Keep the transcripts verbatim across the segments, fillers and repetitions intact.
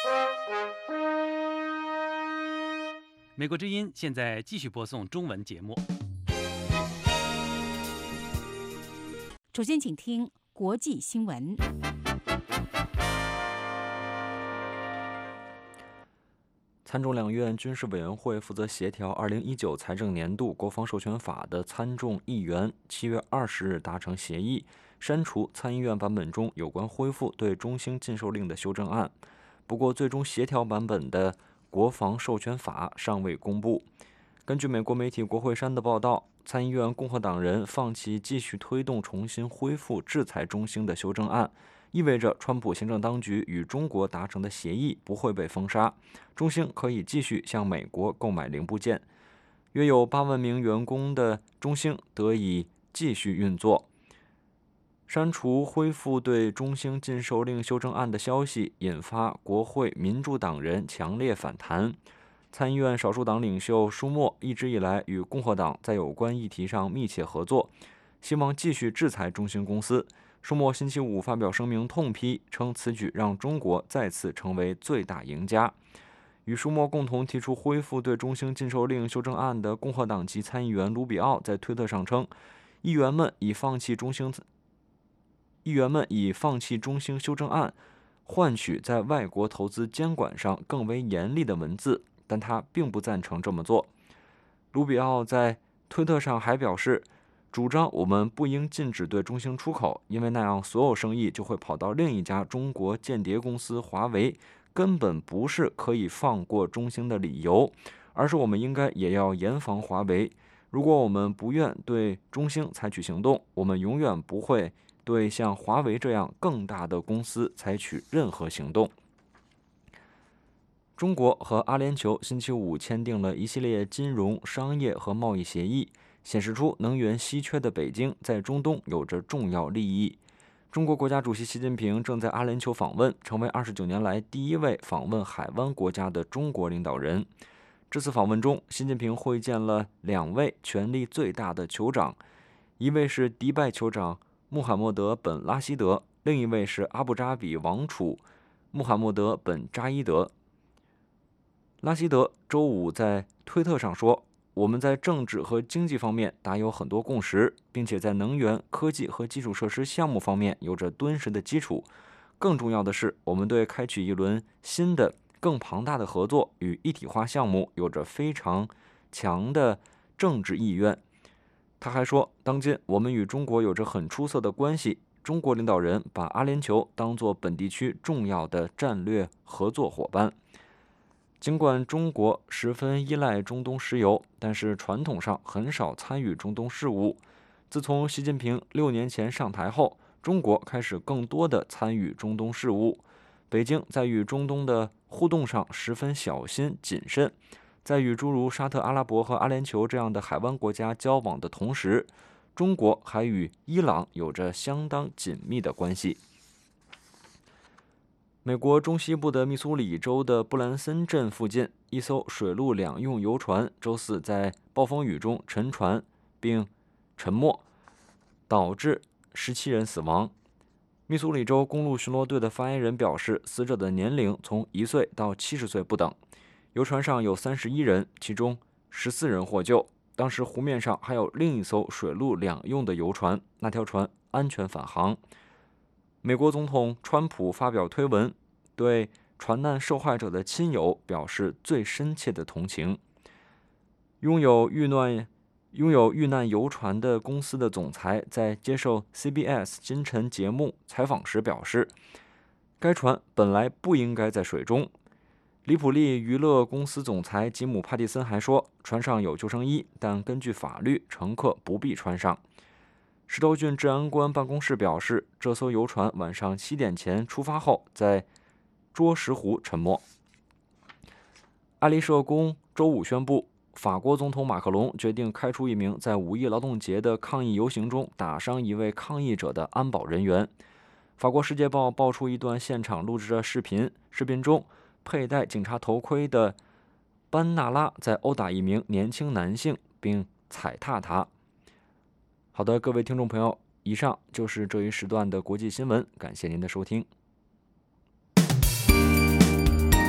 美国之音现在继续播送中文节目。 首先，请听国际新闻。 参众两院军事委员会负责协调二零一九财政年度国防授权法的参众议员七月二十日达成协议，删除参议院版本中有关恢复对中兴禁售令的修正案。不过，最终协调版本的国防授权法尚未公布。根据美国媒体国会山的报道，参议院共和党人放弃继续推动重新恢复制裁中兴的修正案，意味着川普行政当局与中国达成的协议不会被封杀，中兴可以继续向美国购买零部件。约有八万名员工的中兴得以继续运作。删除恢复对中兴禁售令修正案的消息引发国会民主党人强烈反弹。参议院少数党领袖舒默一直以来与共和党在有关议题上密切合作，希望继续制裁中兴公司。舒默星期五发表声明痛批，称此举让中国再次成为最大赢家。与舒默共同提出恢复对中兴禁售令修正案的共和党籍参议员卢比奥在推特上称，议员们已放弃中兴议员们以放弃中兴修正案换取在外国投资监管上更为严厉的文字，但他并不赞成这么做。卢比奥在推特上还表示，主张我们不应禁止对中兴出口，因为那样所有生意就会跑到另一家中国间谍公司华为，根本不是可以放过中兴的理由，而是我们应该也要严防华为。如果我们不愿对中兴采取行动，我们永远不会对像华为这样更大的公司采取任何行动。中国和阿联酋星期五签订了一系列金融、商业和贸易协议，显示出能源稀缺的北京在中东有着重要利益。中国国家主席习近平正在阿联酋访问，成为二十九年来第一位访问海湾国家的中国领导人。这次访问中，习近平会见了两位权力最大的酋长，一位是迪拜酋长穆罕默德本拉希德，另一位是阿布扎比王储穆罕默德本扎伊德。拉希德周五在推特上说，我们在政治和经济方面达有很多共识，并且在能源、科技和基础设施项目方面有着敦实的基础。更重要的是，我们对开启一轮新的、更庞大的合作与一体化项目有着非常强的政治意愿。他还说，当今我们与中国有着很出色的关系，中国领导人把阿联酋当作本地区重要的战略合作伙伴。尽管中国十分依赖中东石油，但是传统上很少参与中东事务。自从习近平六年前上台后，中国开始更多的参与中东事务。北京在与中东的互动上十分小心谨慎，在与诸如沙特阿拉伯和阿联酋这样的海湾国家交往的同时，中国还与伊朗有着相当紧密的关系。美国中西部的密苏里州的布兰森镇附近，一艘水陆两用游船周四在暴风雨中沉船并沉没，导致十七人死亡。密苏里州公路巡逻队的发言人表示，死者的年龄从一岁到七十岁不等。游船上有三十一人，其中十四人获救。当时湖面上还有另一艘水陆两用的游船，那条船安全返航。美国总统川普发表推文，对船难受害者的亲友表示最深切的同情。拥有遇难拥有遇难游船的公司的总裁在接受 C B S 今晨节目采访时表示，该船本来不应该在水中。里普利娱乐公司总裁吉姆·帕蒂森还说，船上有救生衣，但根据法律，乘客不必穿上。石头郡治安官办公室表示，这艘游船晚上七点前出发后，在捉石湖沉没。爱丽舍宫周五宣布，法国总统马克龙决定开除一名在五一劳动节的抗议游行中打伤一位抗议者的安保人员。法国《世界报》爆出一段现场录制的视频，视频中佩戴警察头盔的班纳拉在殴打一名年轻男性，并踩踏他。好的，各位听众朋友，以上就是这一时段的国际新闻，感谢您的收听。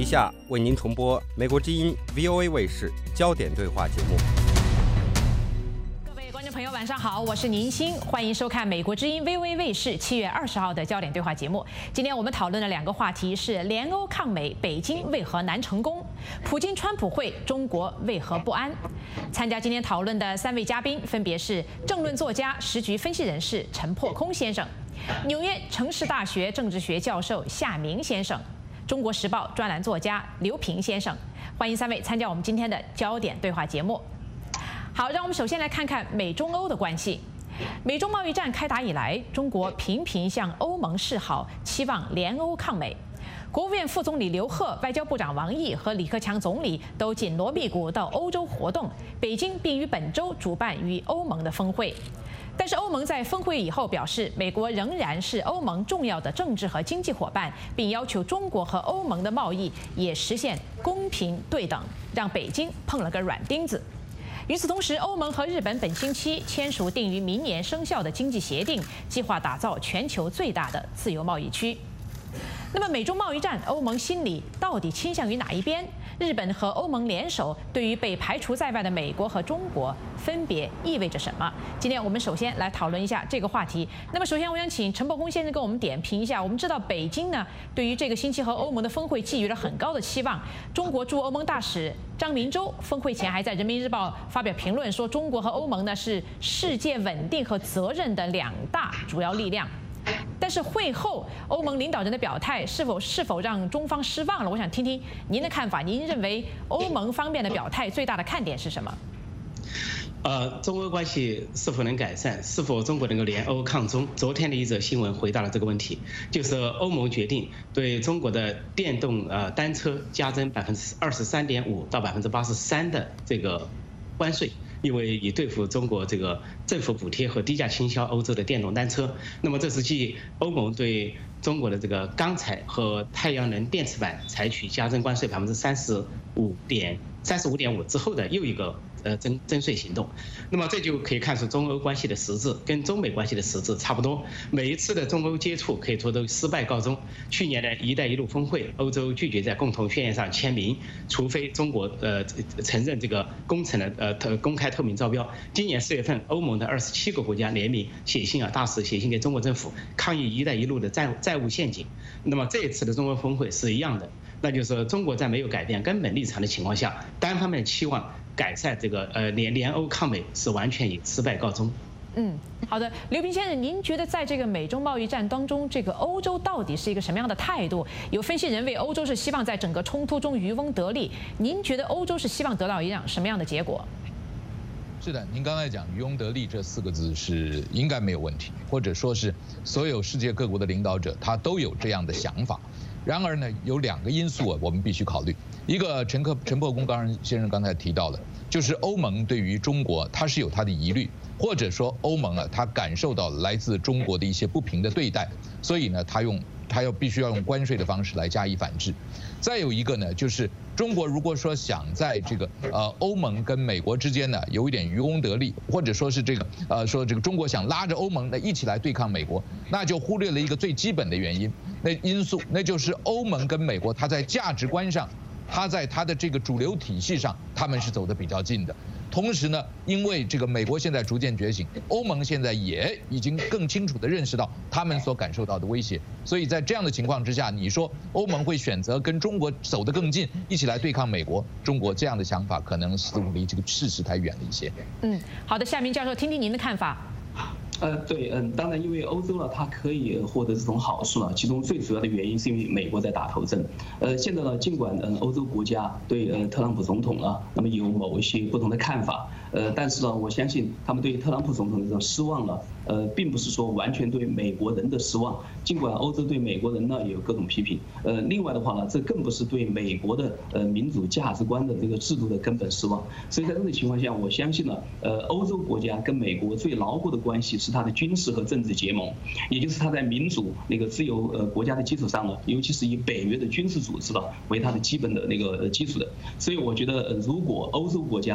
下为您重播美国之音 V O A 卫视焦点对话节目。 各位观众朋友，晚上好，我是宁欣，欢迎收看美国之音 V O A 卫视七月二十号的焦点对话节目。今天我们讨论的两个话题是联欧抗美，北京为何难成功？普京川普会，中国为何不安？参加今天讨论的三位嘉宾分别是政论作家、时局分析人士陈破空先生，纽约城市大学政治学教授夏明先生，中国时报专栏作家刘平先生。欢迎三位参加我们今天的焦点对话节目。好，让我们首先来看看美中欧的关系。美中贸易战开打以来，中国频频向欧盟示好，期望联欧抗美。国务院副总理刘鹤、外交部长王毅和李克强总理都紧锣密鼓到欧洲活动，北京并于本周主办与欧盟的峰会。但是欧盟在峰会以后表示，美国仍然是欧盟重要的政治和经济伙伴，并要求中国和欧盟的贸易也实现公平对等，让北京碰了个软钉子。与此同时，欧盟和日本本星期签署定于明年生效的经济协定，计划打造全球最大的自由贸易区。那么美中贸易战，欧盟心里到底倾向于哪一边？日本和欧盟联手，对于被排除在外的美国和中国，分别意味着什么？今天我们首先来讨论一下这个话题。那么首先，我想请陈破空先生给我们点评一下。我们知道北京呢，对于这个星期和欧盟的峰会寄予了很高的期望。中国驻欧盟大使张明洲峰会前还在《人民日报》发表评论，说中国和欧盟呢是世界稳定和责任的两大主要力量。但是会后，欧盟领导人的表态是否是否让中方失望了？我想听听您的看法。您认为欧盟方面的表态最大的看点是什么？ 呃，中欧关系是否能改善？是否中国能够联欧抗中？昨天的一则新闻回答了这个问题，就是欧盟决定对中国的电动呃单车加征百分之二十三点五到百分之八十三的这个关税。因为以对付中国这个政府补贴和低价倾销欧洲的电动单车，那么这是继欧盟对中国的这个钢材和太阳能电池板采取加征关税百分之三十五点三十五点五之后的又一个呃征征税行动。那么这就可以看出中欧关系的实质跟中美关系的实质差不多。每一次的中欧接触可以说都失败告终。去年的一带一路峰会，欧洲拒绝在共同宣言上签名，除非中国呃承认这个工程的呃公开透明招标。今年四月份，欧盟的二十七个国家联名写信啊，大使写信给中国政府抗议一带一路的债债务陷阱。那么这一次的中欧峰会是一样的，那就是说中国在没有改变根本立场的情况下，单方面期望改善这个呃联联欧抗美是完全以失败告终。 嗯，好的，刘平先生，您觉得在这个美中贸易战当中，这个欧洲到底是一个什么样的态度？有分析认为，欧洲是希望在整个冲突中渔翁得利。您觉得欧洲是希望得到一样什么样的结果？ 是的，您刚才讲渔翁得利这四个字是应该没有问题，或者说是所有世界各国的领导者他都有这样的想法。然而呢，有两个因素我们必须考虑。一个陈克陈破空刚先生刚才提到的，就是欧盟对于中国它是有它的疑虑，或者说欧盟啊，它感受到来自中国的一些不平的对待，所以呢，它用它要必须要用关税的方式来加以反制。再有一个呢，就是中国如果说想在这个呃欧盟跟美国之间呢有一点渔翁得利，或者说是这个呃说这个中国想拉着欧盟呢一起来对抗美国，那就忽略了一个最基本的原因，那因素那就是欧盟跟美国它在价值观上，它在它的这个主流体系上，他们是走得比较近的。同时呢，因为这个美国现在逐渐觉醒，欧盟现在也已经更清楚地认识到他们所感受到的威胁，所以在这样的情况之下，你说欧盟会选择跟中国走得更近，一起来对抗美国，中国这样的想法可能似乎离这个事实太远了一些。 嗯，好的，夏明教授，听听您的看法。 呃，对，嗯，当然，因为欧洲呢，它可以获得这种好处呢，其中最主要的原因是因为美国在打头阵。呃，现在呢，尽管嗯，欧洲国家对呃特朗普总统啊，那么有某一些不同的看法，呃，但是呢，我相信他们对特朗普总统的这种失望呢，呃，并不是说完全对美国人的失望。尽管欧洲对美国人呢也有各种批评，呃，另外的话呢，这更不是对美国的呃民主价值观的这个制度的根本失望。所以在这种情况下，我相信呢，呃，欧洲国家跟美国最牢固的关系是它的军事和政治结盟，也就是它在民主那个自由呃国家的基础上呢，尤其是以北约的军事组织呢为它的基本的那个基础的。所以我觉得，呃，如果欧洲国家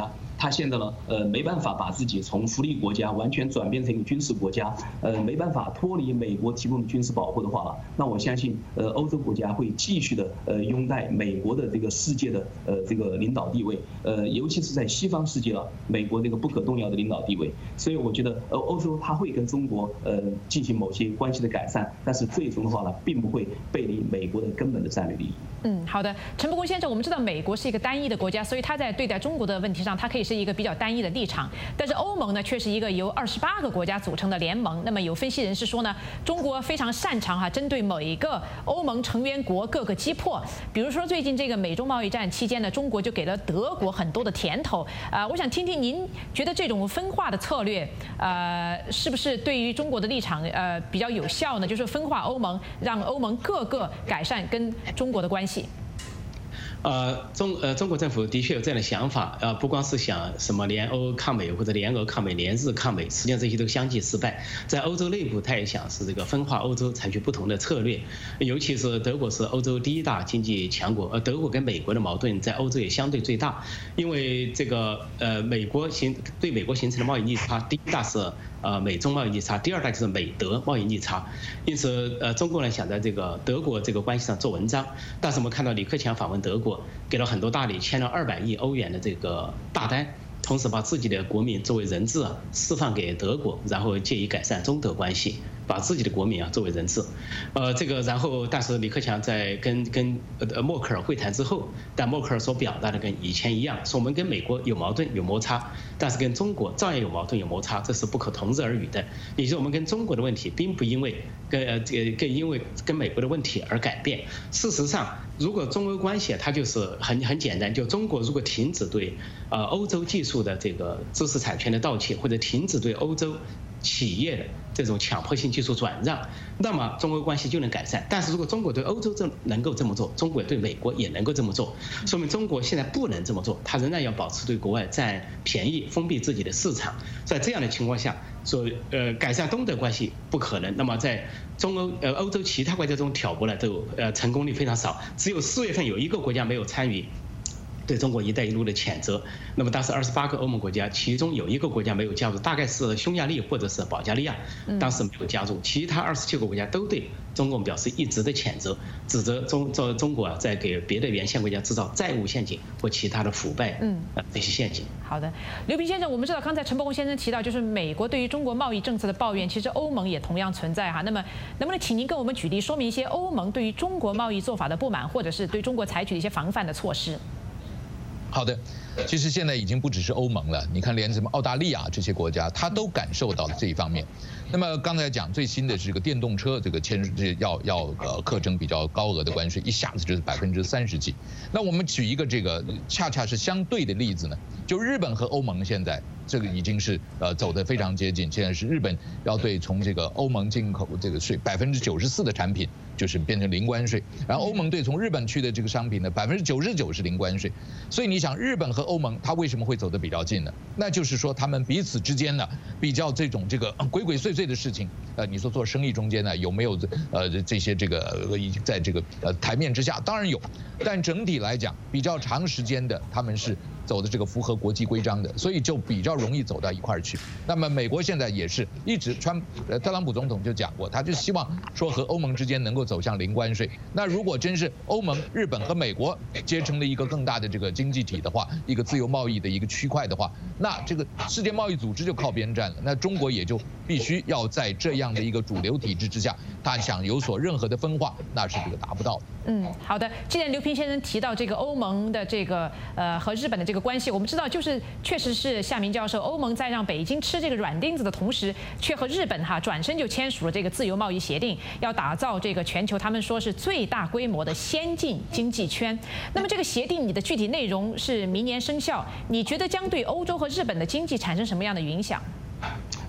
他现在呢，呃，没办法把自己从福利国家完全转变成一个军事国家，呃，没办法脱离美国提供的军事保护的话了，那我相信，呃，欧洲国家会继续的呃拥戴美国的这个世界的呃这个领导地位，呃，尤其是在西方世界了，美国这个不可动摇的领导地位。所以我觉得，呃，欧洲它会跟中国呃进行某些关系的改善，但是最终的话呢，并不会背离美国的根本的战略利益。 嗯，好的，陈伯公先生，我们知道美国是一个单一的国家，所以他在对待中国的问题上，它可以是一个比较单一的立场。但是欧盟呢，却是一个由二十八个国家组成的联盟。那么有分析人士说呢，中国非常擅长哈、啊，针对某一个欧盟成员国各个击破。比如说最近这个美中贸易战期间呢，中国就给了德国很多的甜头。啊、呃，我想听听您觉得这种分化的策略，呃，是不是对于中国的立场呃比较有效呢？就是分化欧盟，让欧盟各个改善跟中国的关系。 呃，中呃中国政府的确有这样的想法，呃，不光是想什么联欧抗美或者联俄抗美、联日抗美，实际上这些都相继失败。在欧洲内部，他也想是这个分化欧洲，采取不同的策略。尤其是德国是欧洲第一大经济强国，而德国跟美国的矛盾在欧洲也相对最大，因为这个呃美国形对美国形成的贸易逆差，第一大是呃美中贸易逆差，第二大就是美德贸易逆差。因此，呃，中国呢想在这个德国这个关系上做文章，但是我们看到李克强访问德国，给了很多大礼，签了二百亿欧元的这个大单，同时把自己的国民作为人质啊释放给德国，然后借以改善中德关系，把自己的国民啊作为人质，呃，这个然后但是李克强在跟跟呃默克尔会谈之后，但默克尔所表达的跟以前一样，说我们跟美国有矛盾有摩擦，但是跟中国照样有矛盾有摩擦，这是不可同日而语的。也就是我们跟中国的问题，并不因为跟呃这个跟因为跟美国的问题而改变。事实上，如果中欧关系它就是很很简单，就中国如果停止对呃欧洲技术的这个知识产权的盗窃，或者停止对欧洲企业的这种强迫性技术转让，那么中欧关系就能改善。但是如果中国对欧洲这能够这么做，中国对美国也能够这么做，说明中国现在不能这么做，它仍然要保持对国外占便宜，封闭自己的市场。在这样的情况下，说呃改善东德关系不可能。那么在中欧呃欧洲其他国家中挑拨呢，都呃成功率非常少，只有四月份有一个国家没有参与对中国“一带一路”的谴责。那么当时二十八个欧盟国家，其中有一个国家没有加入，大概是匈牙利或者是保加利亚，当时没有加入，其他二十七个国家都对中共表示一致的谴责，指责中中中国啊在给别的沿线国家制造债务陷阱或其他的腐败嗯这些陷阱。 好的，刘平先生，我们知道刚才陈伯公先生提到，就是美国对于中国贸易政策的抱怨，其实欧盟也同样存在哈。那么能不能请您跟我们举例说明一些欧盟对于中国贸易做法的不满，或者是对中国采取的一些防范的措施？ 好的，其实现在已经不只是欧盟了，你看连什么澳大利亚这些国家，它都感受到了这一方面。那么刚才讲最新的是这个电动车，这个签这要要呃课征比较高额的关税，一下子就是百分之三十几。那我们举一个这个恰恰是相对的例子呢，就日本和欧盟现在这个已经是呃走得非常接近，现在是日本要对从这个欧盟进口这个税百分之九十四的产品就是变成零关税，然后欧盟对从日本去的这个商品呢百分之九十九是零关税。所以你想日本和欧盟它为什么会走得比较近呢？那就是说他们彼此之间呢比较这种这个鬼鬼祟祟的事情，呃，你说做生意中间呢有没有呃这些这个已经在这个呃台面之下？当然有，但整体来讲比较长时间的他们是走的这个符合国际规章的，所以就比较容易走到一块儿去。那么美国现在也是一直川呃特朗普总统就讲过，他就希望说和欧盟之间能够走向零关税。那如果真是欧盟、日本和美国结成了一个更大的这个经济体的话，一个自由贸易的一个区块的话，那这个世界贸易组织就靠边站了。那中国也就必须要在这样的一个主流体制之下，他想有所任何的分化，那是这个达不到的。 嗯，好的。既然刘平先生提到这个欧盟的这个呃和日本的这个关系，我们知道就是确实是夏明教授，欧盟在让北京吃这个软钉子的同时，却和日本哈转身就签署了这个自由贸易协定，要打造这个全球他们说是最大规模的先进经济圈。那么这个协定你的具体内容是明年生效，你觉得将对欧洲和日本的经济产生什么样的影响？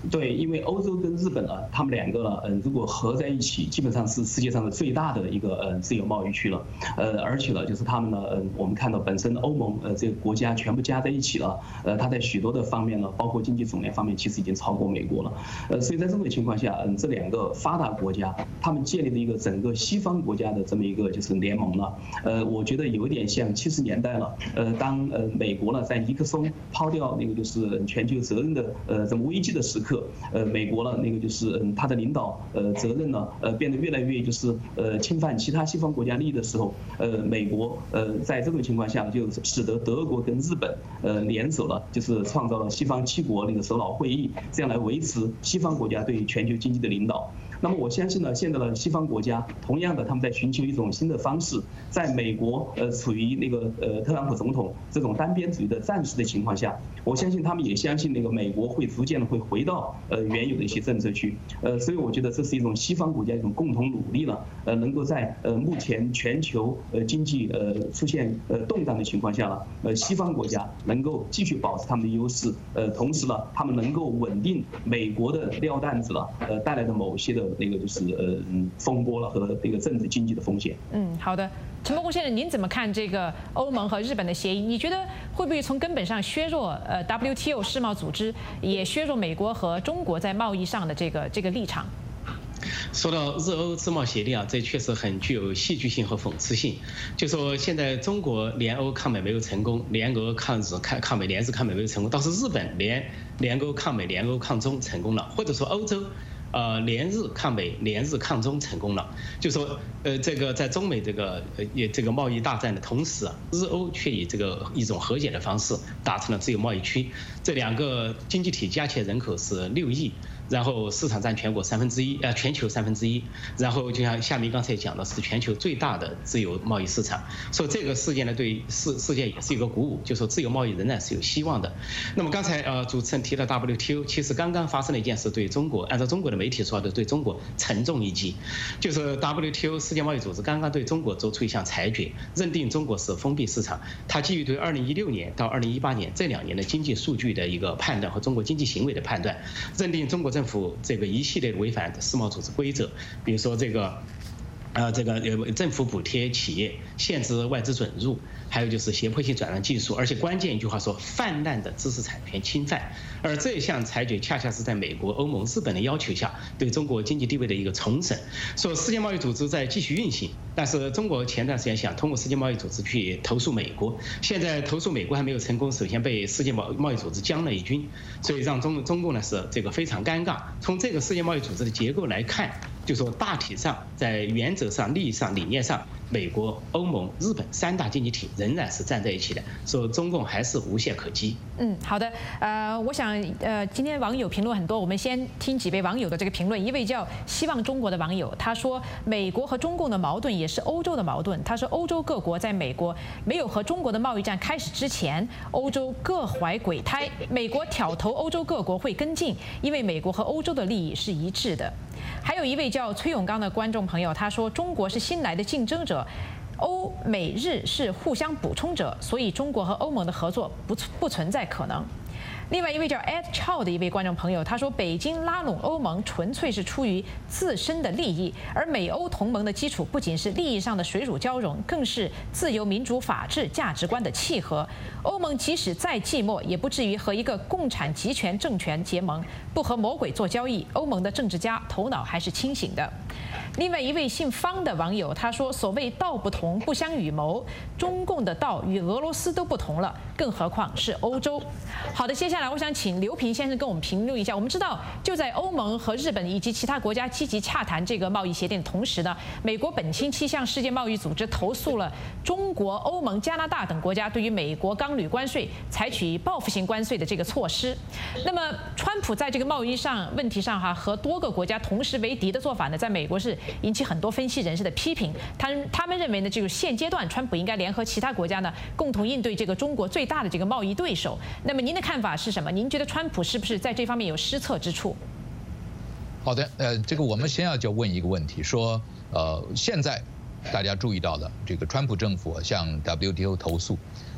对，因为欧洲跟日本呢，他们两个呢，嗯，如果合在一起，基本上是世界上的最大的一个嗯自由贸易区了。呃，而且呢，就是他们呢，嗯，我们看到本身欧盟呃这个国家全部加在一起了，呃，它在许多的方面呢，包括经济总量方面，其实已经超过美国了。呃，所以在这种情况下，嗯，这两个发达国家，他们建立的一个整个西方国家的这么一个就是联盟呢，呃，我觉得有点像七十年代了。呃，当呃美国呢在尼克松抛掉那个就是全球责任的呃这么危机的时刻，呃，美国呢那个就是嗯他的领导呃责任呢呃变得越来越就是呃侵犯其他西方国家利益的时候，呃，美国呃在这种情况下就使得德国跟日本呃联手了，就是创造了西方七国那个首脑会议，这样来维持西方国家对全球经济的领导。那么我相信呢，现在的西方国家同样的，他们在寻求一种新的方式，在美国呃处于那个呃特朗普总统这种单边主义的战士的情况下，我相信他们也相信那个美国会逐渐的会回到呃原有的一些政策去，呃，所以我觉得这是一种西方国家一种共同努力了，呃，能够在呃目前全球呃经济呃出现呃动荡的情况下了，呃，西方国家能够继续保持他们的优势，呃，同时呢，他们能够稳定美国的撂担子了，呃，带来的某些的那个就是呃风波了和这个政治经济的风险。 嗯，好的，陈伯公先生，您怎么看这个欧盟和日本的协议？你觉得会不会从根本上削弱呃 W T O 世贸组织，也削弱美国和中国在贸易上的这个这个立场？ 说到日欧自贸协定啊，这确实很具有戏剧性和讽刺性。就说现在中国联欧抗美没有成功，联俄抗日抗抗美联日抗美没有成功，倒是日本联联欧抗美联欧抗中成功了，或者说欧洲。呃，联日抗美、联日抗中成功了，就说呃，这个在中美这个呃也这个贸易大战的同时啊，日欧却以这个一种和解的方式达成了自由贸易区。这两个经济体加起来人口是六亿，然后市场占全国三分之一，呃，全球三分之一。然后就像夏明刚才讲的，是全球最大的自由贸易市场。所以这个事件呢，对世世界也是一个鼓舞，就说自由贸易仍然是有希望的。那么刚才呃主持人提到 W T O， 其实刚刚发生了一件事，对中国，按照中国的媒体说的，对中国沉重一击，就是 W T O 世界贸易组织刚刚对中国做出一项裁决，认定中国是封闭市场。它基于对二零一六年到二零一八年这两年的经济数据的一个判断和中国经济行为的判断，认定中国政府这个一系列违反世贸组织规则，比如说这个。呃，这个呃，政府补贴企业，限制外资准入，还有就是胁迫性转让技术，而且关键一句话说，泛滥的知识产权侵犯。而这项裁决恰恰是在美国、欧盟、日本的要求下，对中国经济地位的一个重审。说世界贸易组织在继续运行，但是中国前段时间想通过世界贸易组织去投诉美国，现在投诉美国还没有成功，首先被世界贸贸易组织将了一军，所以让中中共呢是这个非常尴尬。从这个世界贸易组织的结构来看，就说大体上在原则上、利益上、理念上，美国、欧盟、日本三大经济体仍然是站在一起的，说中共还是无懈可击。 嗯，好的。呃，我想呃，今天网友评论很多，我们先听几位网友的这个评论。一位叫希望中国的网友，他说美国和中共的矛盾也是欧洲的矛盾。他说欧洲各国在美国没有和中国的贸易战开始之前，欧洲各怀鬼胎，美国挑头欧洲各国会跟进，因为美国和欧洲的利益是一致的。还有一位叫崔永刚的观众朋友，他说中国是新来的竞争者，欧美日是互相补充者，所以中国和欧盟的合作不不存在可能。另外一位叫 Ed Chow 的一位观众朋友，他说北京拉拢欧盟纯粹是出于自身的利益，而美欧同盟的基础不仅是利益上的水乳交融，更是自由民主法治价值观的契合。欧盟即使再寂寞，也不至于和一个共产集权政权结盟，不和魔鬼做交易。欧盟的政治家头脑还是清醒的。另外一位姓方的网友他说，所谓道不同不相与谋，中共的道与俄罗斯都不同了，更何况是欧洲。好的，接下来我想请刘平先生跟我们评论一下。我们知道就在欧盟和日本以及其他国家积极洽谈这个贸易协定的同时呢，美国本星期向世界贸易组织投诉了中国、欧盟、加拿大等国家对于美国钢铝关税采取报复性关税的这个措施。那么川普在这个贸易上问题上哈和多个国家同时为敌的做法呢，在美国是引起很多分析人士的批评。他他们认为呢，就是现阶段川普应该联合其他国家呢，共同应对这个中国最大的这个贸易对手。那么您的看法是什么？您觉得川普是不是在这方面有失策之处？ 好的，呃，这个我们先要就问一个问题，说，呃，现在大家注意到了，这个川普政府向 W T O 投诉，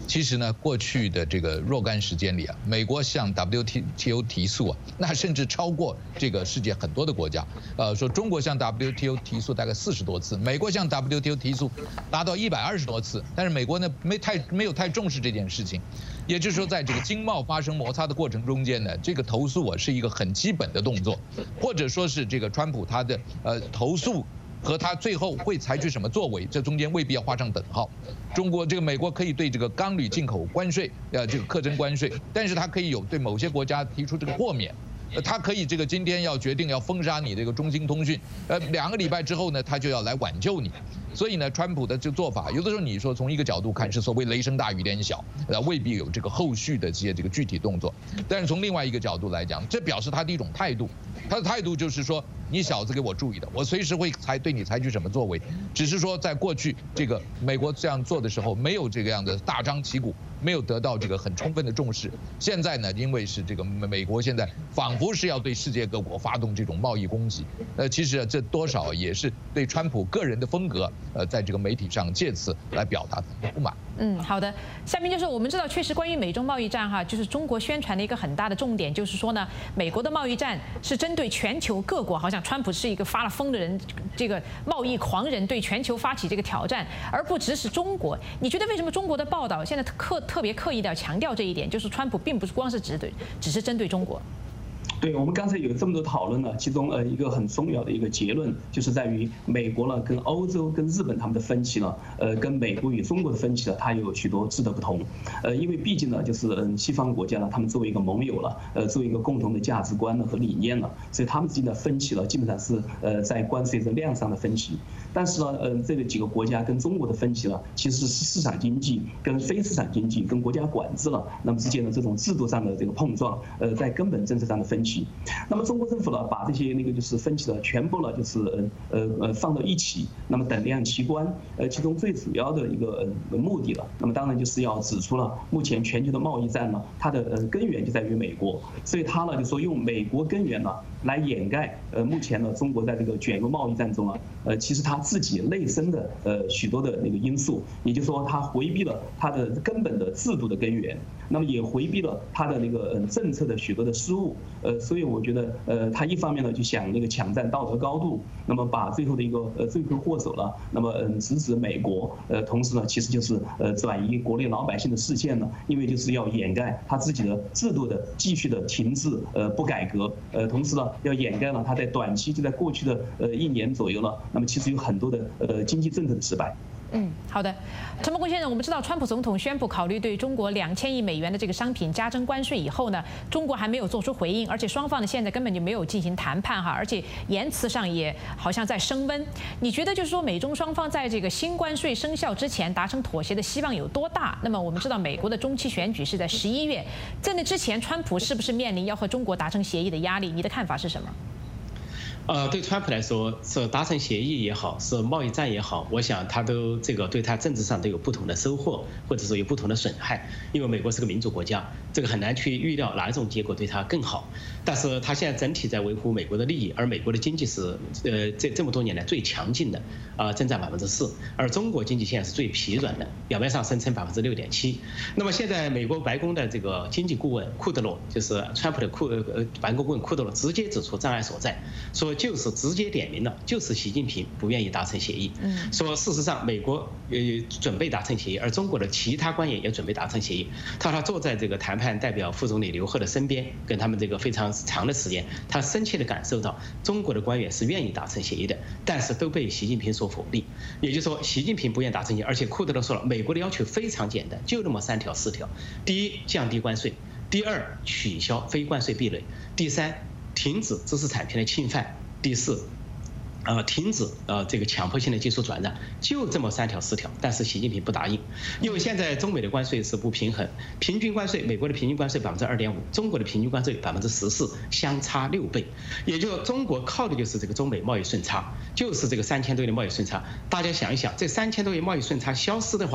其实呢，过去的这个若干时间里啊，美国向 W T O 提诉啊，那甚至超过这个世界很多的国家。呃，说中国向 W T O 提诉大概四十多次，美国向 W T O 提诉达到一百二十多次。但是美国呢，没太没有太重视这件事情。也就是说，在这个经贸发生摩擦的过程中间呢，这个投诉啊是一个很基本的动作，或者说是这个川普他的呃投诉。和他最后会采取什么作为，这中间未必要画上等号。中国这个美国可以对这个钢铝进口关税，呃，这个课征关税，但是它可以有对某些国家提出这个豁免。呃，他可以这个今天要决定要封杀你这个中兴通讯，呃，两个礼拜之后呢，他就要来挽救你。所以呢，川普的这个做法，有的时候你说从一个角度看是所谓雷声大雨点小，呃，未必有这个后续的这些这个具体动作。但是从另外一个角度来讲，这表示他的一种态度，他的态度就是说，你小子给我注意的，我随时会采对你采取什么作为。只是说在过去这个美国这样做的时候，没有这个样的大张旗鼓，没有得到这个很充分的重视。现在呢，因为是这个美国现在仿佛是要对世界各国发动这种贸易攻击，呃，其实这多少也是对川普个人的风格，呃，在这个媒体上借此来表达不满。 嗯，好的。下面就是我们知道，确实关于美中贸易战哈，就是中国宣传的一个很大的重点，就是说呢，美国的贸易战是针对全球各国，好像川普是一个发了疯的人，这个贸易狂人，对全球发起这个挑战，而不只是中国。你觉得为什么中国的报道现在特特别刻意的强调这一点，就是川普并不是光是只对，只是针对中国？ 对，我们刚才有这么多讨论呢，其中呃一个很重要的一个结论，就是在于美国呢跟欧洲跟日本他们的分歧呢，呃跟美国与中国的分歧呢，它有许多质的不同。呃，因为毕竟呢，就是嗯西方国家呢，他们作为一个盟友了，呃作为一个共同的价值观呢和理念了，所以他们之间的分歧呢，基本上是呃在关税的量上的分歧。但是呢，呃这个几个国家跟中国的分歧呢，其实是市场经济跟非市场经济跟国家管制了，那么之间的这种制度上的这个碰撞，呃在根本政策上的分歧。那么中国政府呢，把这些那个就是分歧的全部呢，就是呃呃呃放到一起，那么等量齐观。呃，其中最主要的一个呃目的了，那么当然就是要指出了目前全球的贸易战呢，它的呃根源就在于美国，所以它呢就说用美国根源呢来掩盖呃目前呢中国在这个卷入贸易战中啊，呃其实它自己内生的呃许多的那个因素，也就是说它回避了它的根本的制度的根源，那么也回避了它的那个呃政策的许多的失误。呃，所以我觉得，呃，他一方面呢就想那个抢占道德高度，那么把最后的一个呃罪魁祸首了，那么嗯直指美国，呃，同时呢其实就是呃转移国内老百姓的视线呢，因为就是要掩盖他自己的制度的继续的停滞，呃不改革，呃，同时呢要掩盖了他在短期就在过去的呃一年左右呢，那么其实有很多的呃经济政策的失败。 嗯，好的，陈伯公先生，我们知道川普总统宣布考虑对中国两千亿美元的这个商品加征关税以后呢，中国还没有做出回应，而且双方呢现在根本就没有进行谈判哈，而且言辞上也好像在升温。你觉得就是说美中双方在这个新关税生效之前达成妥协的希望有多大？那么我们知道美国的中期选举是在十一月，在那之前，川普是不是面临要和中国达成协议的压力？你的看法是什么？ 呃，对川普来说，是达成协议也好，是贸易战也好，我想他都这个对他政治上都有不同的收获，或者说有不同的损害。因为美国是个民主国家，这个很难去预料哪一种结果对他更好。但是他现在整体在维护美国的利益，而美国的经济是呃这这么多年来最强劲的，啊、呃，增长百分之四，而中国经济现在是最疲软的，表面上声称百分之六点七。那么现在美国白宫的这个经济顾问库德罗，就是川普的库呃白宫顾问库德罗直接指出障碍所在，说。就是直接点名了，就是习近平不愿意达成协议。嗯，说事实上美国呃准备达成协议，而中国的其他官员也准备达成协议。他他坐在这个谈判代表副总理刘鹤的身边，跟他们这个非常长的时间，他深切地感受到中国的官员是愿意达成协议的，但是都被习近平所否定。也就是说，习近平不愿意达成协议，而且库德罗说了，美国的要求非常简单，就那么三条四条：第一，降低关税；第二，取消非关税壁垒；第三，停止知识产权的侵犯。第四，呃，停止呃这个强迫性的技术转让，就这么三条四条。但是习近平不答应，因为现在中美的关税是不平衡，平均关税，美国的平均关税百分之二点五，中国的平均关税百分之十四，相差六倍。也就中国靠的就是这个中美贸易顺差，就是这个三千多亿的贸易顺差。大家想一想，这三千多亿贸易顺差消失的话，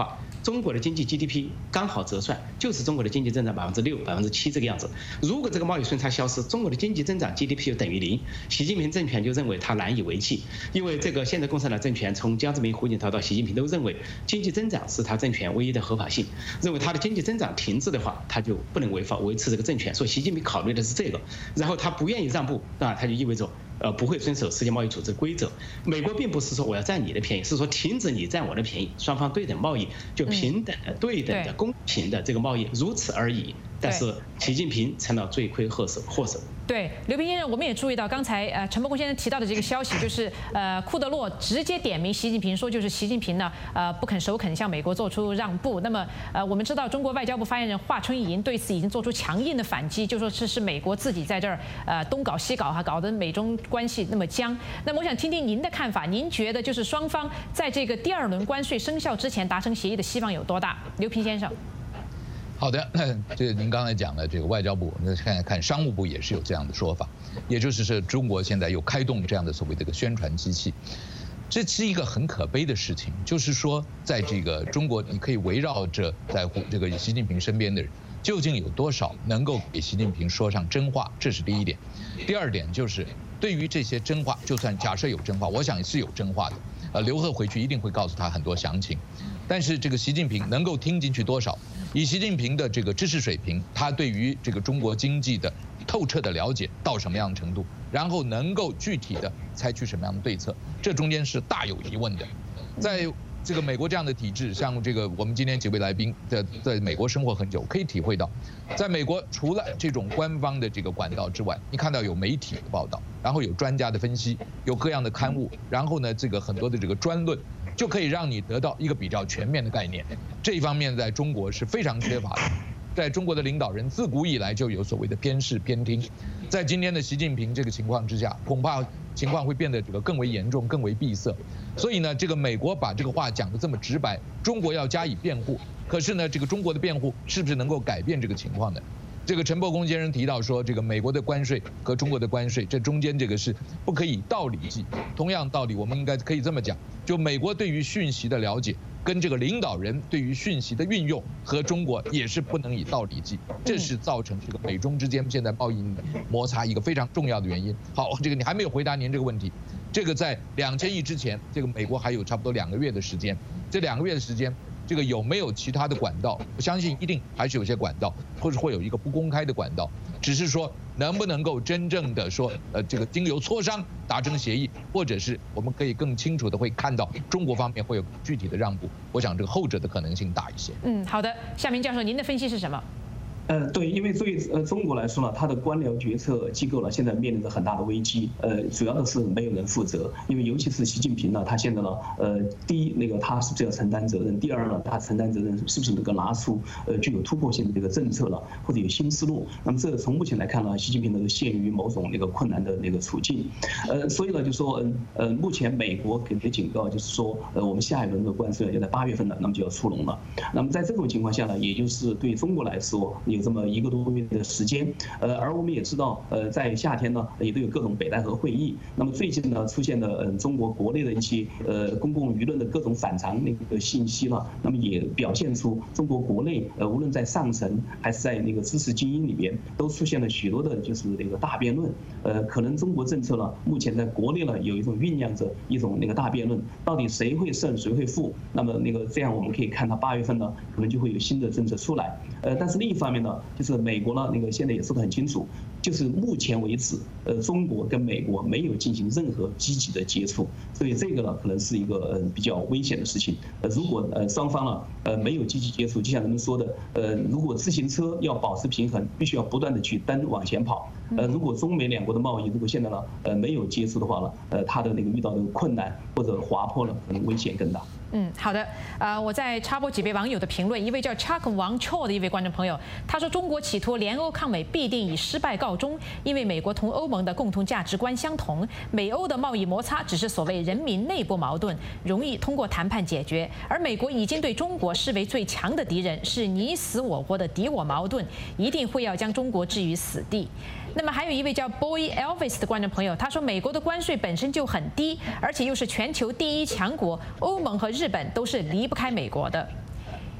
中国的经济 G D P 刚好折算，就是中国的经济增长百分之六、百分之七这个样子。如果这个贸易顺差消失，中国的经济增长 G D P 就等于零。习近平政权就认为它难以为继，因为这个现在共产党政权从江泽民、胡锦涛到习近平都认为经济增长是他政权唯一的合法性，认为他的经济增长停滞的话，他就不能违法维持这个政权。所以习近平考虑的是这个，然后他不愿意让步，那他就意味着。呃，不会遵守世界贸易组织规则。美国并不是说我要占你的便宜，是说停止你占我的便宜，双方对等贸易，就平等的、对等的、公平的这个贸易，如此而已。但是习近平成了罪魁祸首，祸首。 对，刘平先生，我们也注意到刚才呃陈伯公先生提到的这个消息，就是呃库德洛直接点名习近平，说就是习近平呢呃不肯首肯向美国做出让步。那么呃我们知道中国外交部发言人华春莹对此已经做出强硬的反击，就说这是美国自己在这儿呃东搞西搞哈，搞得美中关系那么僵。那么我想听听您的看法，您觉得就是双方在这个第二轮关税生效之前达成协议的希望有多大？刘平先生。 好的，这个您刚才讲的这个外交部，那看看商务部也是有这样的说法，也就是说中国现在又开动这样的所谓这个宣传机器，这是一个很可悲的事情。就是说，在这个中国，你可以围绕着在这个习近平身边的人，究竟有多少能够给习近平说上真话？这是第一点。第二点就是对于这些真话，就算假设有真话，我想是有真话的。呃，刘鹤回去一定会告诉他很多详情，但是这个习近平能够听进去多少？以习近平的这个知识水平，他对于这个中国经济的透彻的了解到什么样的程度，然后能够具体的采取什么样的对策，这中间是大有疑问的。在这个美国这样的体制，像这个我们今天几位来宾在在美国生活很久，可以体会到，在美国除了这种官方的这个管道之外，你看到有媒体的报道，然后有专家的分析，有各样的刊物，然后呢，这个很多的这个专论，就可以让你得到一个比较全面的概念。这一方面在中国是非常缺乏的。在中国的领导人自古以来就有所谓的偏视偏听，在今天的习近平这个情况之下，恐怕情况会变得这个更为严重、更为闭塞。所以呢，这个美国把这个话讲得这么直白，中国要加以辩护。可是呢，这个中国的辩护是不是能够改变这个情况呢？这个陈伯公先生提到说，这个美国的关税和中国的关税，这中间这个是不可以道理计。同样道理，我们应该可以这么讲，就美国对于讯息的了解，跟这个领导人对于讯息的运用，和中国也是不能以道理计。这是造成这个美中之间现在贸易摩擦一个非常重要的原因。好，这个你还没有回答您这个问题。这个在两千亿之前，这个美国还有差不多两个月的时间，这两个月的时间。这个有没有其他的管道？我相信一定还是有些管道，或者会有一个不公开的管道。只是说能不能够真正的说，呃，这个经由磋商达成协议，或者是我们可以更清楚的会看到中国方面会有具体的让步。我想这个后者的可能性大一些。 嗯，好的，夏明教授，您的分析是什么？ 呃，对，因为对呃中国来说呢，它的官僚决策机构呢，现在面临着很大的危机。呃，主要的是没有人负责，因为尤其是习近平呢，他现在呢，呃，第一，那个他是不是要承担责任？第二呢，他承担责任是不是能够拿出呃具有突破性的这个政策了，或者有新思路？那么这从目前来看呢，习近平呢都陷于某种那个困难的那个处境。呃，所以呢，就说嗯呃，目前美国给的警告就是说，呃，我们下一轮的关税要在八月份呢，那么就要出笼了。那么在这种情况下呢，也就是对中国来说有这么一个多月的时间，呃，而我们也知道，呃，在夏天呢，也都有各种北戴河会议。那么最近呢，出现了呃中国国内的一些呃公共舆论的各种反常那个信息了，那么也表现出中国国内呃无论在上层还是在那个知识精英里边，都出现了许多的就是那个大辩论。呃，可能中国政策呢，目前在国内呢有一种酝酿着一种那个大辩论，到底谁会胜谁会负？那么那个这样我们可以看到八月份呢，可能就会有新的政策出来。呃，但是另一方面呢，就是美国呢，那个现在也说得很清楚，就是目前为止，呃，中国跟美国没有进行任何积极的接触，所以这个呢，可能是一个呃比较危险的事情。呃，如果呃双方呢，呃没有积极接触，就像人们说的，呃，如果自行车要保持平衡，必须要不断的去蹬往前跑。呃，如果中美两国的贸易如果现在呢，呃没有接触的话呢，呃，它的那个遇到的困难或者滑坡呢，可能危险更大。 嗯，好的，呃，我再插播几位网友的评论。一位叫 Chuck 王 Cho 的一位观众朋友，他说：“中国企图联欧抗美，必定以失败告终，因为美国同欧盟的共同价值观相同，美欧的贸易摩擦只是所谓人民内部矛盾，容易通过谈判解决。而美国已经对中国视为最强的敌人，是你死我活的敌我矛盾，一定会要将中国置于死地。”那么还有一位叫 Boy Elvis 的观众朋友，他说美国的关税本身就很低，而且又是全球第一强国，欧盟和日本都是离不开美国的。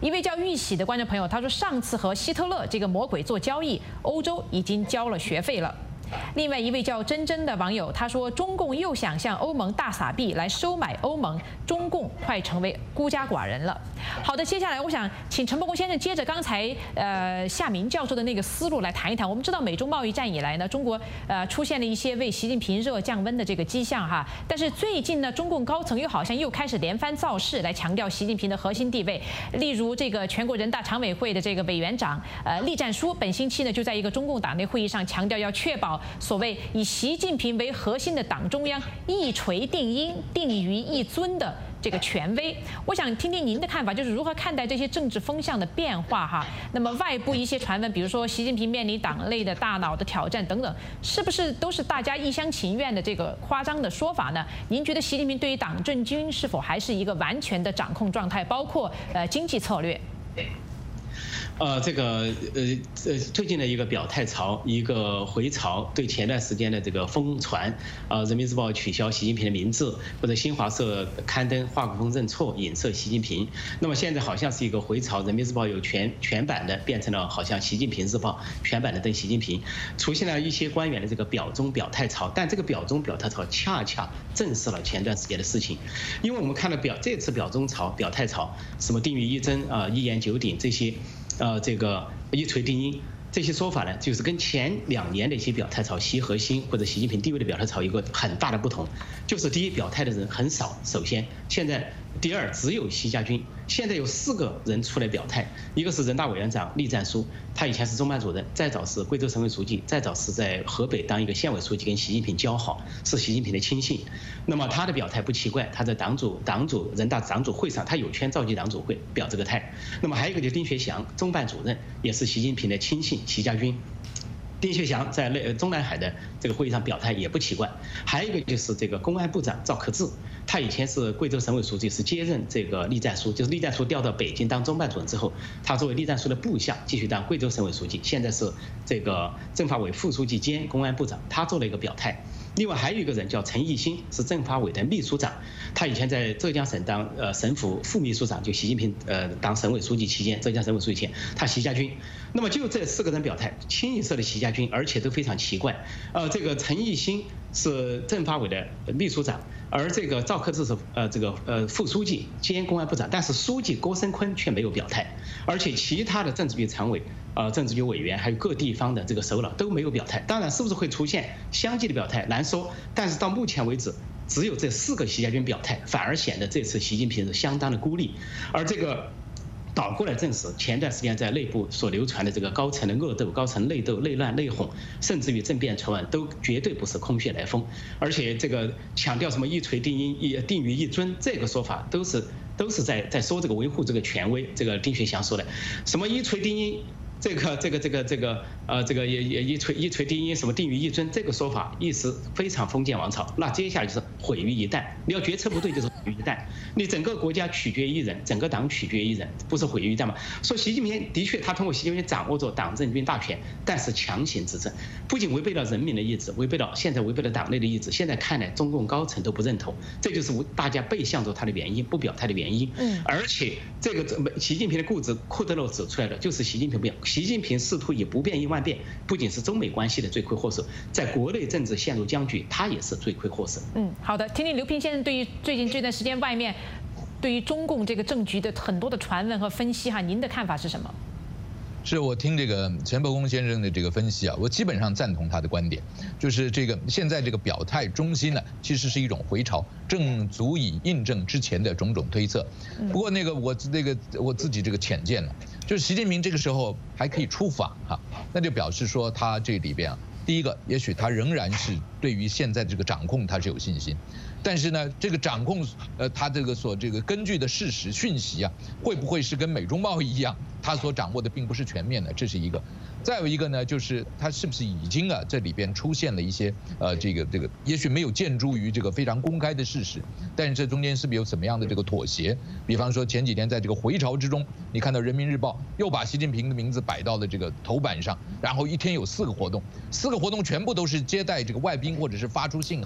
一位叫玉喜的观众朋友，他说上次和希特勒这个魔鬼做交易，欧洲已经交了学费了。另外一位叫真真的网友，他说中共又想向欧盟大撒币来收买欧盟，中共快成为孤家寡人了。好的，接下来我想请陈伯公先生接着刚才呃夏明教授的那个思路来谈一谈。我们知道美中贸易战以来呢，中国呃出现了一些为习近平热降温的这个迹象哈，但是最近呢，中共高层又好像又开始连番造势来强调习近平的核心地位。例如这个全国人大常委会的这个委员长呃栗战书，本星期呢就在一个中共党内会议上强调要确保所谓以习近平为核心的党中央一锤定音、定于一尊的这个权威。我想听听您的看法，就是如何看待这些政治风向的变化哈？那么外部一些传闻，比如说习近平面临党内的大脑的挑战等等，是不是都是大家一厢情愿的这个夸张的说法呢？您觉得习近平对于党政军是否还是一个完全的掌控状态，包括呃经济策略？ 呃，这个呃呃，最近的一个表态潮，一个回潮，对前段时间的这个疯传，呃，人民日报取消习近平的名字，或者新华社刊登华国锋认错，影射习近平。那么现在好像是一个回潮，人民日报有全全版的变成了好像习近平日报全版的登习近平，出现了一些官员的这个表中表态潮，但这个表中表态潮恰恰证实了前段时间的事情，因为我们看了表这次表中潮、表态潮，什么定于一尊啊、呃、一言九鼎这些。呃，这个一锤定音这些说法呢，就是跟前两年的一些表态潮、习核心或者习近平地位的表态潮有个很大的不同，就是第一，表态的人很少，首先，现在第二，只有习家军，现在有四个人出来表态，一个是人大委员长栗战书，他以前是中办主任，再早是贵州省委书记，再早是在河北当一个县委书记，跟习近平交好，是习近平的亲信。那么他的表态不奇怪，他在党组党组人大党组会上，他有权召集党组会表这个态。那么还有一个就是丁学祥，中办主任，也是习近平的亲信，习家军。丁学祥在内中南海的这个会议上表态也不奇怪。还有一个就是这个公安部长赵克志，他以前是贵州省委书记，是接任这个栗战书，就是栗战书调到北京当中办主任之后，他作为栗战书的部下继续当贵州省委书记，现在是这个政法委副书记兼公安部长，他做了一个表态。另外还有一个人叫陈毅新，是政法委的秘书长，他以前在浙江省当呃省府副秘书长，就习近平呃当省委书记期间，浙江省委书记期间，他习家军。那么就这四个人表态，清一色的习家军，而且都非常奇怪。呃，这个陈毅新是政法委的秘书长，而这个赵克志是呃这个呃副书记兼公安部长，但是书记郭声琨却没有表态，而且其他的政治局常委、呃政治局委员还有各地方的这个首脑都没有表态。当然，是不是会出现相继的表态难说，但是到目前为止，只有这四个习家军表态，反而显得这次习近平是相当的孤立，而这个。倒过来证实，前段时间在内部所流传的这个高层的恶斗、高层内斗、内乱、内讧，甚至于政变传闻，都绝对不是空穴来风。而且这个强调什么一锤定音、一定于一尊，这个说法都是都是在在说这个维护这个权威。这个丁学祥说的，什么一锤定音。这个这个这个这个呃，这个也也一锤一锤定音，什么定于一尊，这个说法意思非常封建王朝。那接下来就是毁于一旦，你要决策不对就是毁于一旦。你整个国家取决于一人，整个党取决于一人，不是毁于一旦吗？说习近平的确他通过习近平掌握着党政军大权，但是强行执政，不仅违背了人民的意志，违背了现在违背了党内的意志。现在看来，中共高层都不认同，这就是大家背向着他的原因，不表态的原因。嗯，而且这个习近平的固执，库德洛指出来的就是习近平不变。习近平试图以不变应万变，不仅是中美关系的罪魁祸首，在国内政治陷入僵局，他也是罪魁祸首。 嗯，好的，听听刘平先生对于最近这段时间外面对于中共这个政局的很多的传闻和分析哈，您的看法是什么？ 是我听这个陈伯公先生的这个分析啊，我基本上赞同他的观点，就是这个现在这个表态中心呢，其实是一种回潮，正足以印证之前的种种推测。不过那个我那个我自己这个浅见呢，就是习近平这个时候还可以出访哈，那就表示说他这里边啊，第一个也许他仍然是对于现在这个掌控他是有信心。但是呢，这个掌控，呃，他这个所这个根据的事实讯息啊，会不会是跟美中贸易一样，他所掌握的并不是全面的，这是一个。再有一个呢，就是他是不是已经啊这里边出现了一些呃这个这个，也许没有见诸于这个非常公开的事实，但是这中间是不是有怎么样的这个妥协？比方说前几天在这个回潮之中，你看到人民日报又把习近平的名字摆到了这个头版上，然后一天有四个活动，四个活动全部都是接待这个外宾或者是发出信函。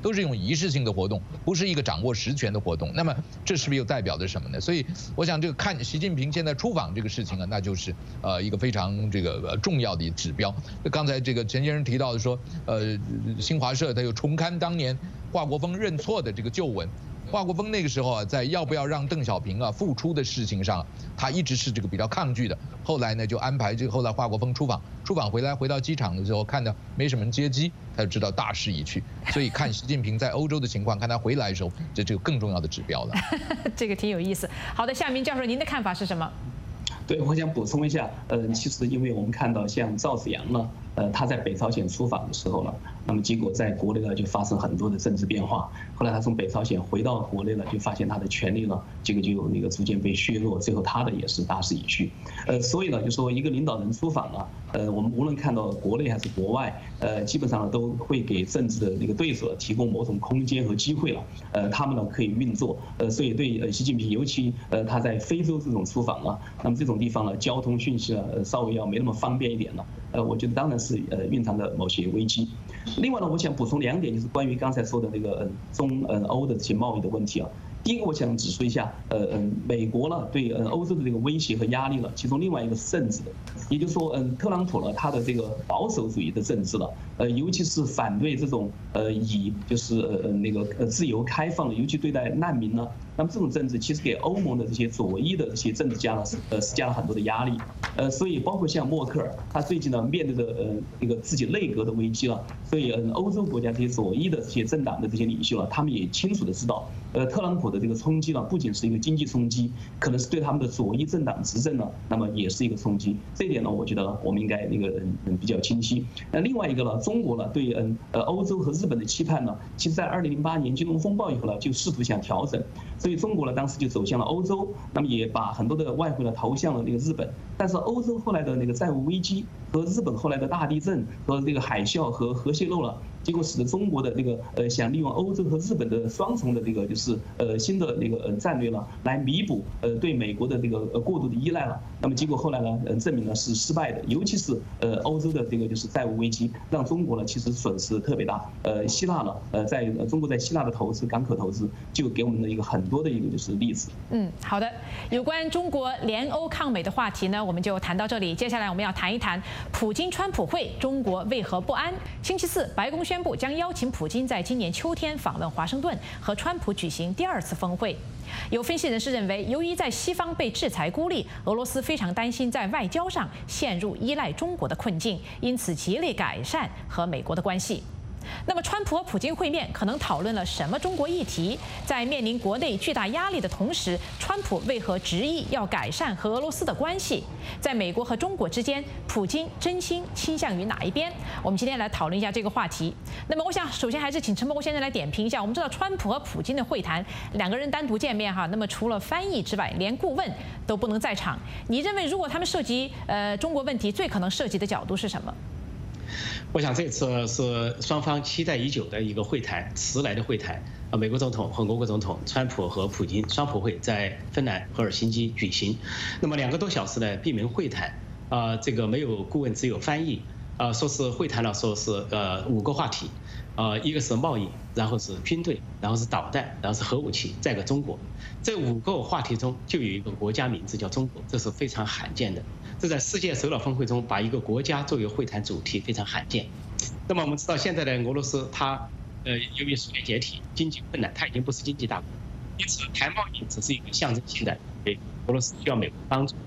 都是一种仪式性的活动，不是一个掌握实权的活动。那么这是不是又代表着什么呢？所以我想这个看习近平现在出访这个事情啊，那就是呃一个非常这个重要的指标。刚才这个陈先生提到的说，呃，新华社他又重刊当年华国锋认错的这个旧闻。华国锋那个时候啊，在要不要让邓小平啊复出的事情上，他一直是这个比较抗拒的。后来呢，就安排这个后来华国锋出访，出访回来回到机场的时候，看到没什么人接机，他就知道大势已去。所以看习近平在欧洲的情况，看他回来的时候，这这个更重要的指标了。 这个挺有意思。好的，夏明教授，您的看法是什么？ 对，我想补充一下，呃，其实因为我们看到像赵紫阳呢，呃，他在北朝鲜出访的时候呢，那么结果在国内呢就发生很多的政治变化。后来他从北朝鲜回到国内呢，就发现他的权力呢，这个就那个逐渐被削弱，最后他的也是大势已去。呃，所以呢，就说一个领导人出访呢，呃，我们无论看到国内还是国外，呃，基本上呢都会给政治的那个对手提供某种空间和机会了。呃，他们呢可以运作。呃，所以对呃习近平，尤其呃他在非洲这种出访呢，那么这种地方呢，交通讯息呢稍微要没那么方便一点了。呃，我觉得当然是呃蕴藏着某些危机。另外呢，我想补充两点，就是关于刚才说的那个呃中呃欧的这些贸易的问题啊。第一个，我想指出一下，呃嗯，美国呢对呃欧洲的这个威胁和压力了，其中另外一个是政治的，也就是说，嗯，特朗普呢他的这个保守主义的政治了，呃，尤其是反对这种呃以就是呃那个呃自由开放的，尤其对待难民呢，那么这种政治其实给欧盟的这些左翼的这些政治家呢是呃施加了很多的压力，呃，所以包括像默克尔，他最近呢面对着呃这个自己内阁的危机了，所以嗯欧洲国家这些左翼的这些政党的这些领袖了，他们也清楚的知道，呃，特朗普的这个冲击呢，不仅是一个经济冲击，可能是对他们的左翼政党执政呢，那么也是一个冲击。这一点呢，我觉得我们应该那个嗯比较清晰。那另外一个呢，中国呢对嗯呃欧洲和日本的期盼呢，其实在二零零八年金融风暴以后呢，就试图想调整，所以中国呢当时就走向了欧洲，那么也把很多的外汇呢投向了那个日本。但是欧洲后来的那个债务危机和日本后来的大地震和这个海啸和核泄漏了。结果使得中国的这个呃想利用欧洲和日本的双重的这个就是呃新的那个呃战略呢，来弥补呃对美国的这个呃过度的依赖了。那么结果后来呢，呃证明呢是失败的，尤其是呃欧洲的这个就是债务危机，让中国呢其实损失特别大。呃，希腊呢呃在中国在希腊的投资港口投资就给我们的一个很多的一个就是例子。 嗯，好的，有关中国联欧抗美的话题呢，我们就谈到这里。接下来我们要谈一谈普京川普会，中国为何不安？星期四，白宫宣布将邀请普京在今年秋天访问华盛顿，和川普举行第二次峰会。有分析人士认为，由于在西方被制裁孤立，俄罗斯非常担心在外交上陷入依赖中国的困境，因此极力改善和美国的关系。那么，川普和普京会面可能讨论了什么中国议题？在面临国内巨大压力的同时，川普为何执意要改善和俄罗斯的关系？在美国和中国之间，普京真心倾向于哪一边？我们今天来讨论一下这个话题。那么，我想首先还是请陈伯公先生来点评一下。我们知道，川普和普京的会谈，两个人单独见面哈，那么除了翻译之外，连顾问都不能在场。你认为，如果他们涉及呃中国问题，最可能涉及的角度是什么？ 我想这次是双方期待已久的一个会谈，迟来的会谈。啊，美国总统和俄国总统川普和普京双普会在芬兰赫尔辛基举行。那么两个多小时的闭门会谈，啊，这个没有顾问，只有翻译。啊，说是会谈了，说是呃五个话题，呃，一个是贸易，然后是军队，然后是导弹，然后是核武器，再一个中国。这五个话题中就有一个国家名字叫中国，这是非常罕见的。这在世界首脑峰会中把一个国家作为会谈主题非常罕见。那么我们知道现在的俄罗斯，它呃由于苏联解体，经济困难，它已经不是经济大国，因此谈贸易只是一个象征性的，对俄罗斯需要美国帮助。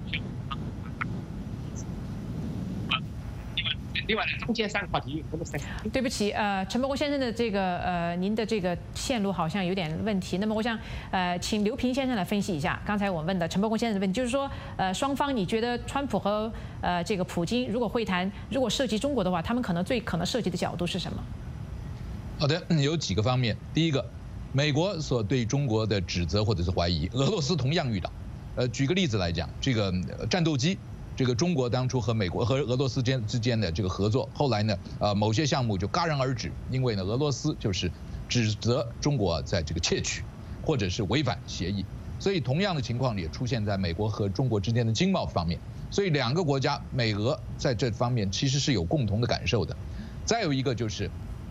另外呢，中间三个话题有三个。 对不起，呃，陈伯公先生的这个呃，您的这个线路好像有点问题。那么我想呃，请刘平先生来分析一下刚才我问的陈伯公先生的问题，就是说呃，双方你觉得川普和呃这个普京如果会谈，如果涉及中国的话，他们可能最可能涉及的角度是什么？ 好的，有几个方面。第一个，美国所对中国的指责或者是怀疑，俄罗斯同样遇到。呃，举个例子来讲，这个战斗机。这个中国当初和美国和俄罗斯间之间的这个合作，后来呢，呃，某些项目就戛然而止，因为呢，俄罗斯就是指责中国在这个窃取，或者是违反协议，所以同样的情况也出现在美国和中国之间的经贸方面，所以两个国家美俄在这方面其实是有共同的感受的。再有一个就是，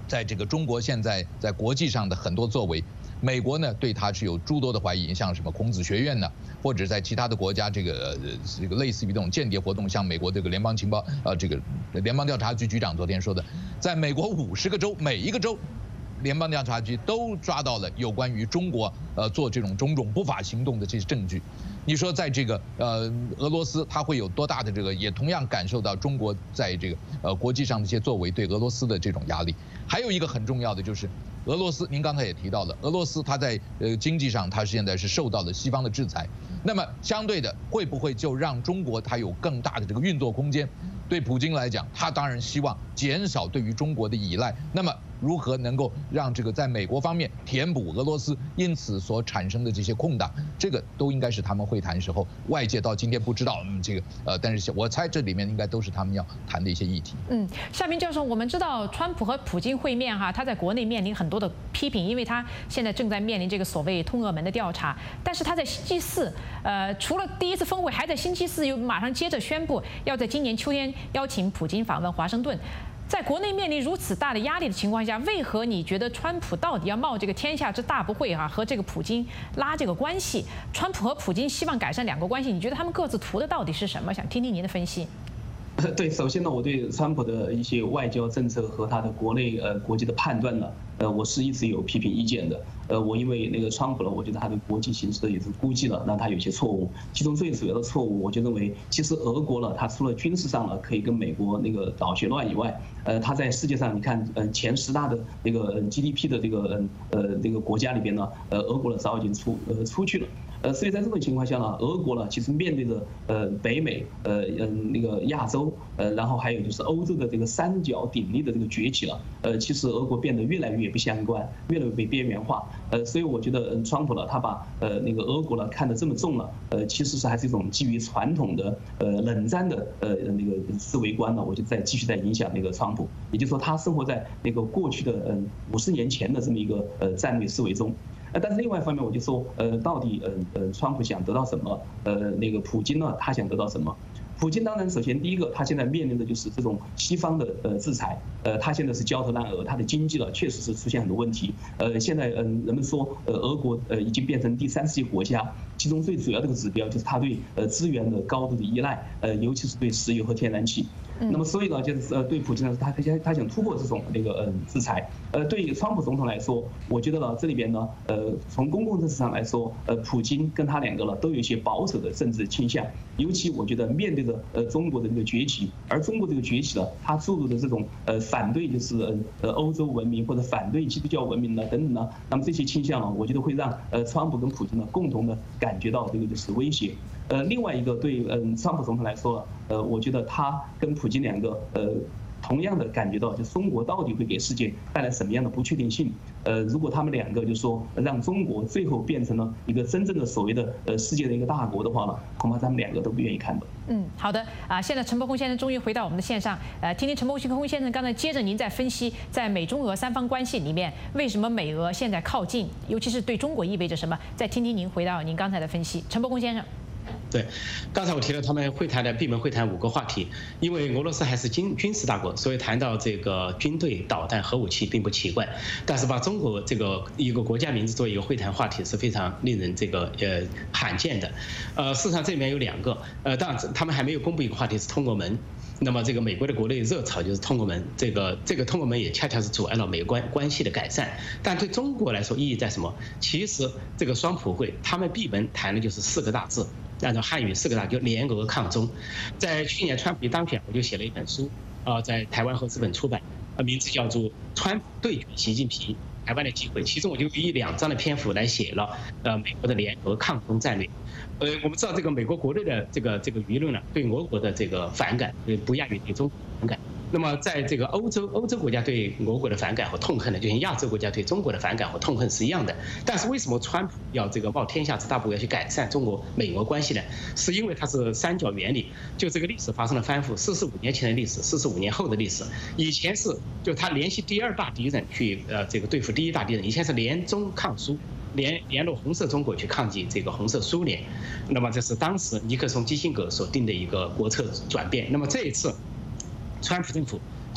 在这个中国现在在国际上的很多作为。美国呢对他是有诸多的怀疑，像什么孔子学院呢，或者在其他的国家这个这个类似于这种间谍活动，像美国这个联邦情报呃这个联邦调查局局长昨天说的，在美国五十个州每一个州。联邦调查局都抓到了有关于中国呃做这种种种不法行动的这些证据，你说在这个呃俄罗斯，它会有多大的这个，也同样感受到中国在这个呃国际上的一些作为对俄罗斯的这种压力。还有一个很重要的就是，俄罗斯，您刚才也提到了，俄罗斯它在呃经济上它现在是受到了西方的制裁，那么相对的会不会就让中国它有更大的这个运作空间？对普京来讲，他当然希望减少对于中国的依赖。那么，如何能够让这个在美国方面填补俄罗斯因此所产生的这些空档？这个都应该是他们会谈时候，外界到今天不知道，嗯，这个呃，但是我猜这里面应该都是他们要谈的一些议题。 嗯，夏明教授，我们知道川普和普京会面哈，他在国内面临很多的批评，因为他现在正在面临这个所谓通俄门的调查。但是他在星期四，呃，除了第一次峰会，还在星期四又马上接着宣布要在今年秋天邀请普京访问华盛顿。在国内面临如此大的压力的情况下，为何你觉得川普到底要冒这个天下之大不讳啊，和这个普京拉这个关系？川普和普京希望改善两国关系，你觉得他们各自图的到底是什么？想听听您的分析。 对，首先呢，我对川普的一些外交政策和他的国内呃国际的判断呢，呃，我是一直有批评意见的。呃，我因为那个川普呢，我觉得他对国际形势的也是估计了，让他有些错误。其中最主要的错误，我就认为，其实俄国呢，它除了军事上呢可以跟美国那个捣旋乱以外，呃，它在世界上你看，呃，前十大的那个 G D P 的这个呃这个国家里边呢，呃，俄国呢早已经出呃出去了。呃，所以在这种情况下呢，俄国呢其实面对着呃北美、呃嗯那个亚洲、呃然后还有就是欧洲的这个三角鼎立的这个崛起了。呃，其实俄国变得越来越不相关，越来越被边缘化。呃，所以我觉得，嗯，川普呢，他把呃那个俄国呢看得这么重了，呃，其实是还是一种基于传统的呃冷战的呃那个思维观呢，我就在继续在影响那个川普。也就是说，他生活在那个过去的嗯五十年前的这么一个呃战略思维中。呃，但是另外一方面，我就说，呃，到底，呃，呃，川普想得到什么？呃，那个普京呢，他想得到什么？普京当然，首先第一个，他现在面临的就是这种西方的呃制裁，呃，他现在是焦头烂额，他的经济了确实是出现很多问题。呃，现在嗯，人们说，呃，俄国呃已经变成第三世界国家，其中最主要的一个指标就是他对呃资源的高度的依赖，呃，尤其是对石油和天然气。那么所以呢，就是呃，对普京呢，他他想他想突破这种那个嗯制裁。呃，对于川普总统来说，我觉得呢，这里边呢，呃，从公共政治上来说，呃，普京跟他两个呢都有一些保守的政治倾向。尤其我觉得面对着呃中国的这个崛起，而中国这个崛起呢，它注入的这种呃反对就是呃欧洲文明或者反对基督教文明呢等等呢，那么这些倾向呢，我觉得会让呃川普跟普京呢共同的感觉到这个就是威胁。呃，另外一个对嗯川普总统来说，呃，我觉得他跟普京两个呃。同样的感觉到，就中国到底会给世界带来什么样的不确定性？呃，如果他们两个就说让中国最后变成了一个真正的所谓的呃世界的一个大国的话呢，恐怕他们两个都不愿意看的。 嗯，好的啊，现在陈伯宏先生终于回到我们的线上，呃，听听陈伯宏先生刚才接着您在分析，在美中俄三方关系里面，为什么美俄现在靠近，尤其是对中国意味着什么？再听听您回到您刚才的分析，陈伯宏先生。 对，刚才我提了他们会谈的闭门会谈五个话题，因为俄罗斯还是军军事大国，所以谈到这个军队、导弹、核武器并不奇怪。但是把中国这个一个国家名字作为一个会谈话题是非常令人这个呃罕见的。呃，事实上这里面有两个，呃，当然他们还没有公布一个话题是通俄门。那么这个美国的国内热潮就是通俄门，这个这个通俄门也恰恰是阻碍了美关关系的改善。但对中国来说意义在什么？其实这个双普会他们闭门谈的就是四个大字。按照汉语四个大就联俄抗中，在去年川普一当选，我就写了一本书，啊，在台湾和资本出版，啊，名字叫做《川普对决习近平：台湾的机会》，其中我就以两章的篇幅来写了，呃，美国的联俄抗中战略。呃，我们知道这个美国国内的这个这个舆论呢，对俄国的这个反感，呃，不亚于对中国反感。那么，在这个欧洲，欧洲国家对俄国的反感和痛恨呢，就像亚洲国家对中国的反感和痛恨是一样的。但是，为什么川普要这个冒天下之大不韪要去改善中国美俄关系呢？是因为它是三角原理，就这个历史发生了翻覆，四十五年前的历史，四十五年后的历史。以前是就他联系第二大敌人去呃这个对付第一大敌人，以前是联中抗苏。联联络红色中国去抗击这个红色苏联，那么这是当时尼克松基辛格所定的一个国策转变。那么这一次，川普政府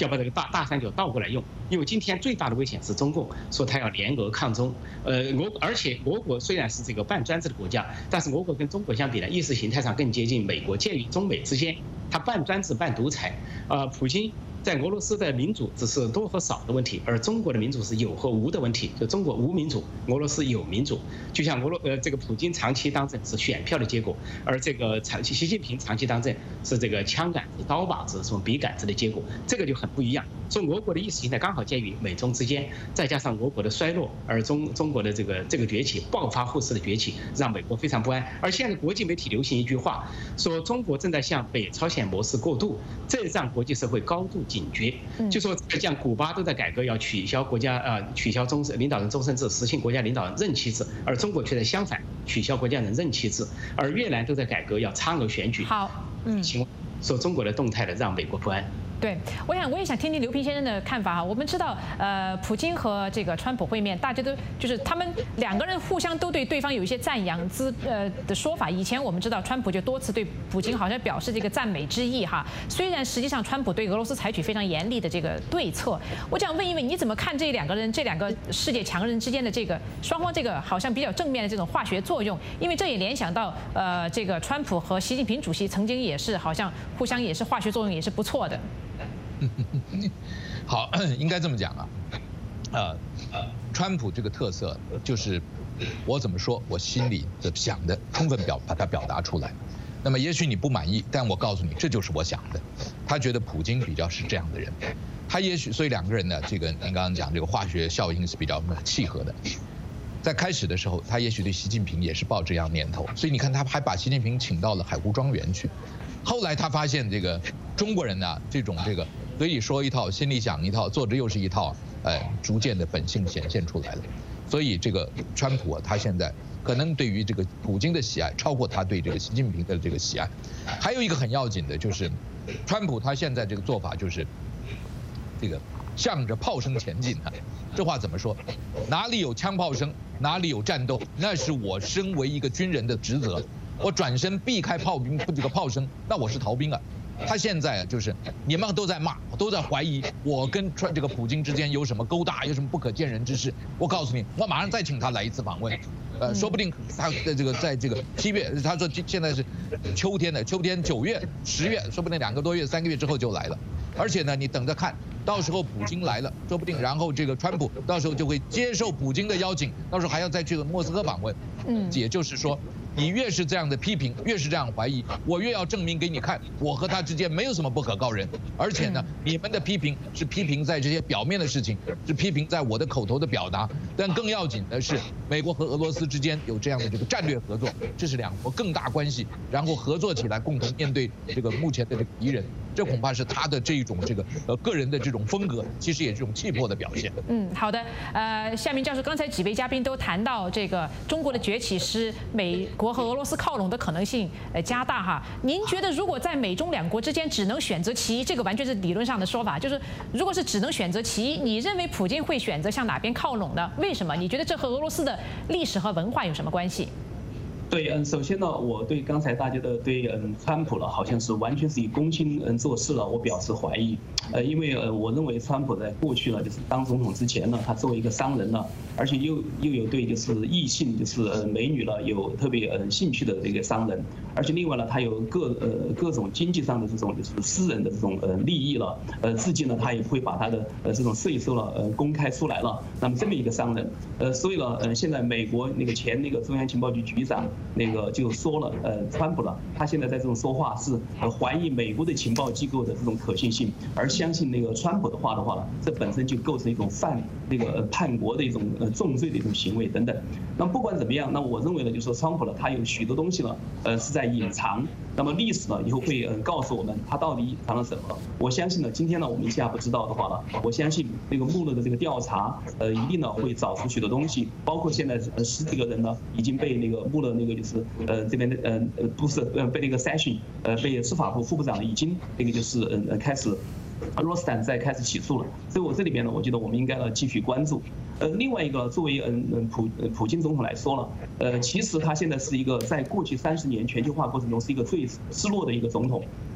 就要把这个大大三角倒过来用。因为今天最大的危险是中共说他要联俄抗中，呃，俄而且俄国虽然是这个半专制的国家，但是俄国跟中国相比呢，意识形态上更接近美国，介于中美之间，它半专制半独裁。呃，普京在俄罗斯的民主只是多和少的问题，而中国的民主是有和无的问题。就中国无民主，俄罗斯有民主。就像俄罗呃这个普京长期当政是选票的结果，而这个长期习近平长期当政是这个枪杆子、刀把子、什么笔杆子的结果，这个就很不一样。所以俄国的意识形态刚好介于美中之间，再加上俄国的衰落，而中中国的这个这个崛起，暴发户式的崛起，让美国非常不安。而现在国际媒体流行一句话，说中国正在向北朝鲜模式过渡，这让国际社会高度警觉。就说像古巴都在改革，要取消国家啊、呃、取消终领导人终身制，实行国家领导人任期制，而中国却在相反取消国家人任期制。而越南都在改革，要差额选举。 好，嗯， 说中国的动态的让美国不安。 对，我想我也想听听刘平先生的看法哈。我们知道，呃，普京和这个川普会面，大家都就是他们两个人互相都对对方有一些赞扬之呃的说法。以前我们知道，川普就多次对普京好像表示这个赞美之意哈。虽然实际上川普对俄罗斯采取非常严厉的这个对策。我想问一问，你怎么看这两个人这两个世界强人之间的这个双方这个好像比较正面的这种化学作用？因为这也联想到呃，这个川普和习近平主席曾经也是好像互相也是化学作用也是不错的。 好，应该这么讲啊，呃呃，川普这个特色就是我怎么说，我心里的想的充分表把它表达出来。那么也许你不满意，但我告诉你，这就是我想的。他觉得普京比较是这样的人，他也许所以两个人呢，这个您刚刚讲这个化学效应是比较契合的。在开始的时候，他也许对习近平也是抱这样念头，所以你看他还把习近平请到了海湖庄园去。后来他发现这个中国人呢，这种这个嘴里说一套，心里想一套，做着又是一套，哎，逐渐的本性显现出来了。所以这个川普啊，他现在可能对于这个普京的喜爱超过他对这个习近平的这个喜爱。还有一个很要紧的就是，川普他现在这个做法就是这个向着炮声前进啊。这话怎么说？哪里有枪炮声，哪里有战斗，那是我身为一个军人的职责。我转身避开炮兵这个炮声，那我是逃兵啊。他现在啊，就是你们都在骂，都在怀疑我跟川这个普京之间有什么勾搭，有什么不可见人之事。我告诉你，我马上再请他来一次访问，呃，说不定他的这个在这个七月，他说现在是秋天的，秋天九月、十月，说不定两个多月、三个月之后就来了。而且呢，你等着看，到时候普京来了，说不定然后这个川普到时候就会接受普京的邀请，到时候还要再去莫斯科访问。嗯，也就是说。你越是这样的批评，越是这样怀疑，我越要证明给你看，我和他之间没有什么不可告人。而且呢，你们的批评是批评在这些表面的事情，是批评在我的口头的表达。但更要紧的是，美国和俄罗斯之间有这样的这个战略合作，这是两国更大关系，然后合作起来，共同面对这个目前的这个敌人。这恐怕是他的这一种这个呃个人的这种风格，其实也是这种气魄的表现。 嗯，好的。呃，夏明教授，刚才几位嘉宾都谈到这个中国的崛起使美国和俄罗斯靠拢的可能性呃加大哈。您觉得如果在美中两国之间只能选择其一，这个完全是理论上的说法，就是如果是只能选择其一，你认为普京会选择向哪边靠拢呢？为什么？你觉得这和俄罗斯的历史和文化有什么关系？ 对，嗯，首先呢，我对刚才大家的对嗯川普了，好像是完全是以公心嗯做事了，我表示怀疑。呃，因为呃，我认为川普在过去呢，就是当总统之前呢，他作为一个商人呢，而且又又有对就是异性就是呃美女呢有特别呃兴趣的这个商人，而且另外呢，他有各呃各种经济上的这种就是私人的这种呃利益了，呃，至今呢，他也会把他的呃这种税收了呃公开出来了。那么这么一个商人，呃，所以呢，呃，现在美国那个前那个中央情报局局长。那个就说了，呃，川普了，他现在在这种说话是呃怀疑美国的情报机构的这种可信性，而相信那个川普的话的话呢，这本身就构成一种犯那个叛国的一种呃重罪的一种行为等等。那么不管怎么样，那我认为呢，就是说川普呢，他有许多东西呢，呃，是在隐藏。那么历史呢，以后会呃告诉我们他到底隐藏了什么。我相信呢，今天呢，我们一下不知道的话呢，我相信那个穆勒的这个调查，呃，一定呢会找出许多东西，包括现在呃十几个人呢已经被那个穆勒那个就是呃这边的呃呃不是呃被那个筛选呃被司法部副部长已经那个就是呃开始。罗斯坦在开始起诉了，所以我这里边呢，我觉得我们应该呢继续关注。呃，另外一个，作为嗯嗯普普京总统来说了，呃，其实他现在是一个在过去三十年全球化过程中是一个最失落的一个总统。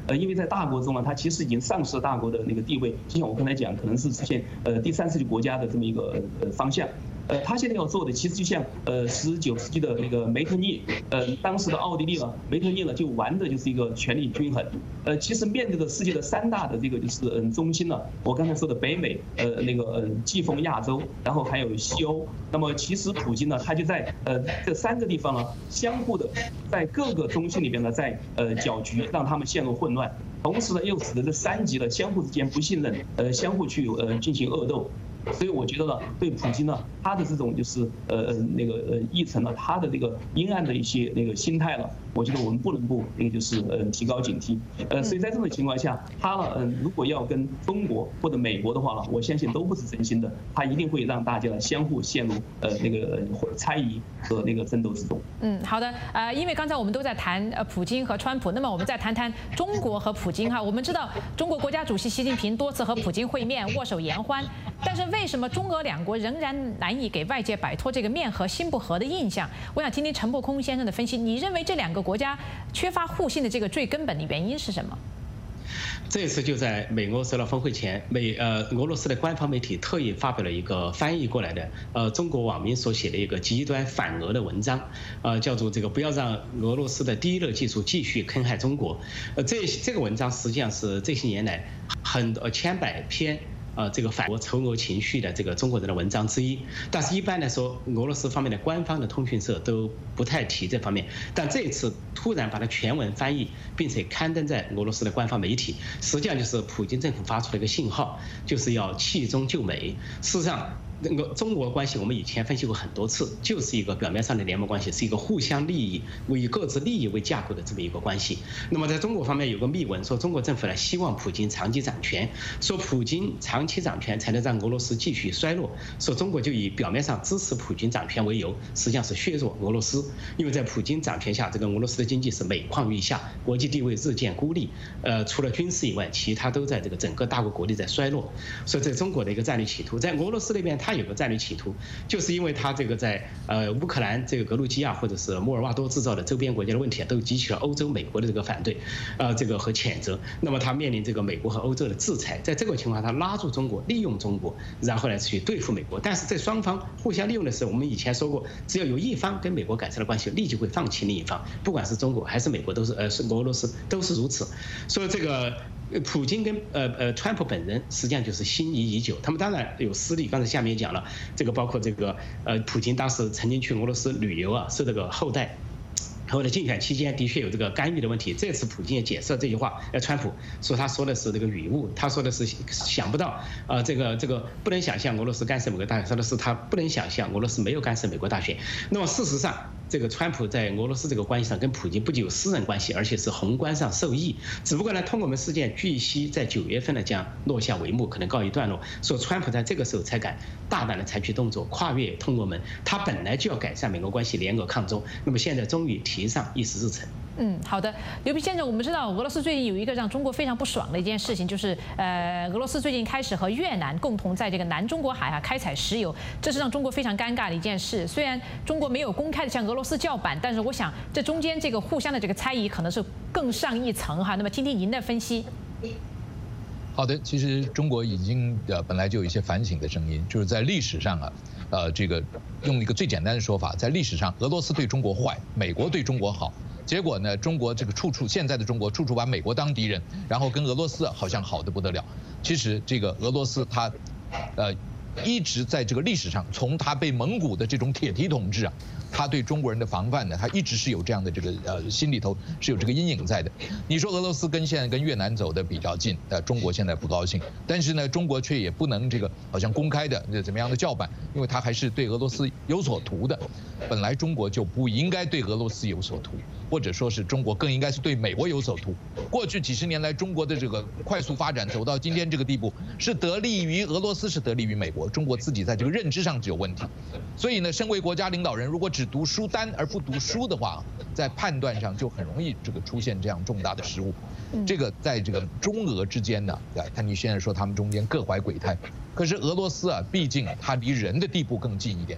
呃，因为在大国中啊，它其实已经丧失了大国的那个地位，就像我刚才讲，可能是实现呃第三世界国家的这么一个呃方向。呃，他现在要做的其实就像呃十九世纪的那个梅特涅，呃当时的奥地利呢，梅特涅呢就玩的就是一个权力均衡。呃，其实面对着世界的三大的这个就是嗯中心呢，我刚才说的北美，呃那个呃季风亚洲，然后还有西欧。那么其实普京呢，他就在呃这三个地方呢，相互的在各个中心里边呢，在呃搅局，让他们陷入混乱，同时呢又使得这三极呢相互之间不信任，呃相互去呃进行恶斗。所以我觉得呢，对普京呢，他的这种就是呃呃那个呃议程呢，他的这个阴暗的一些那个心态呢，我觉得我们不能不那个就是呃提高警惕。呃，所以在这种情况下，他呢，嗯、呃，如果要跟中国或者美国的话呢，我相信都不是真心的，他一定会让大家呢相互陷入呃那个猜疑和那个争斗之中。 嗯，好的，呃，因为刚才我们都在谈呃普京和川普，那么我们再谈谈中国和普京哈。我们知道中国国家主席习近平多次和普京会面，握手言欢，但是为什么中俄两国仍然难以给外界摆脱这个面和心不和的印象？我想听听陈伯空先生的分析。你认为这两个国家缺乏互信的这个最根本的原因是什么？ 这次就在美俄首脑峰会前，美呃俄罗斯的官方媒体特意发表了一个翻译过来的呃中国网民所写的一个极端反俄的文章，呃叫做这个不要让俄罗斯的第一热技术继续坑害中国。呃这这个文章实际上是这些年来很多千百篇。呃，这个反俄仇俄情绪的这个中国人的文章之一，但是一般来说，俄罗斯方面的官方的通讯社都不太提这方面。但这一次突然把它全文翻译，并且刊登在俄罗斯的官方媒体，实际上就是普京政府发出了一个信号，就是要弃中救美。事实上，那个中国关系我们以前分析过很多次，就是一个表面上的联盟关系，是一个互相利益为以各自利益为架构的这么一个关系。那么在中国方面有个密文说，中国政府呢希望普京长期掌权，说普京长期掌权才能让俄罗斯继续衰落，说中国就以表面上支持普京掌权为由，实际上是削弱俄罗斯，因为在普京掌权下，这个俄罗斯的经济是每况愈下，国际地位日渐孤立，呃，除了军事以外，其他都在这个整个大国国力在衰落，所以这是中国的一个战略企图。在俄罗斯那边，它有个战略企图，就是因为它这个在呃乌克兰这个格鲁吉亚或者是摩尔瓦多制造的周边国家的问题啊，都激起了欧洲、美国的这个反对，呃，这个和谴责。那么它面临这个美国和欧洲的制裁，在这个情况下，它拉住中国，利用中国，然后呢去对付美国。但是在双方互相利用的时候，我们以前说过，只要有一方跟美国改善了关系，立即会放弃另一方，不管是中国还是美国，都是呃是俄罗斯都是如此。所以这个。普京跟呃呃川普本人实际上就是心仪已久，他们当然有私利，刚才下面也讲了，这个包括这个呃普京当时曾经去俄罗斯旅游啊，是这个后代。后来竞选期间的确有这个干预的问题，这次普京也解释了这句话，呃，川普说他说的是这个语误，他说的是想不到，呃，这个这个不能想象俄罗斯干涉美国大选，说的是他不能想象俄罗斯没有干涉美国大选。那么事实上，这个川普在俄罗斯这个关系上跟普京不仅有私人关系，而且是宏观上受益。只不过呢，通过我们事件据悉在九月份呢将落下帷幕，可能告一段落。说川普在这个时候才敢大胆的采取动作，跨越通俄门。他本来就要改善美国关系，联俄抗中，那么现在终于提上议事日程。 嗯，好的，刘皮先生，我们知道俄罗斯最近有一个让中国非常不爽的一件事情，就是呃，俄罗斯最近开始和越南共同在这个南中国海啊开采石油，这是让中国非常尴尬的一件事。虽然中国没有公开的向俄罗斯叫板，但是我想这中间这个互相的这个猜疑可能是更上一层哈。那么听听您的分析。 好的，其实中国已经呃本来就有一些反省的声音，就是在历史上啊，呃，这个用一个最简单的说法，在历史上俄罗斯对中国坏，美国对中国好。结果呢，中国这个处处现在的中国处处把美国当敌人，然后跟俄罗斯好像好得不得了。其实这个俄罗斯它，呃，一直在这个历史上，从它被蒙古的这种铁蹄统治啊，他对中国人的防范呢，他一直是有这样的这个呃心里头是有这个阴影在的。你说俄罗斯跟现在跟越南走的比较近，呃，中国现在不高兴，但是呢，中国却也不能这个好像公开的怎么样的叫板，因为他还是对俄罗斯有所图的。本来中国就不应该对俄罗斯有所图，或者说是中国更应该是对美国有所图。过去几十年来，中国的这个快速发展走到今天这个地步，是得利于俄罗斯，是得利于美国。中国自己在这个认知上只有问题。所以呢，身为国家领导人，如果只读书单而不读书的话，在判断上就很容易这个出现这样重大的失误。这个在这个中俄之间呢，啊，看你现在说他们中间各怀鬼胎，可是俄罗斯啊，毕竟它离人的地步更近一点。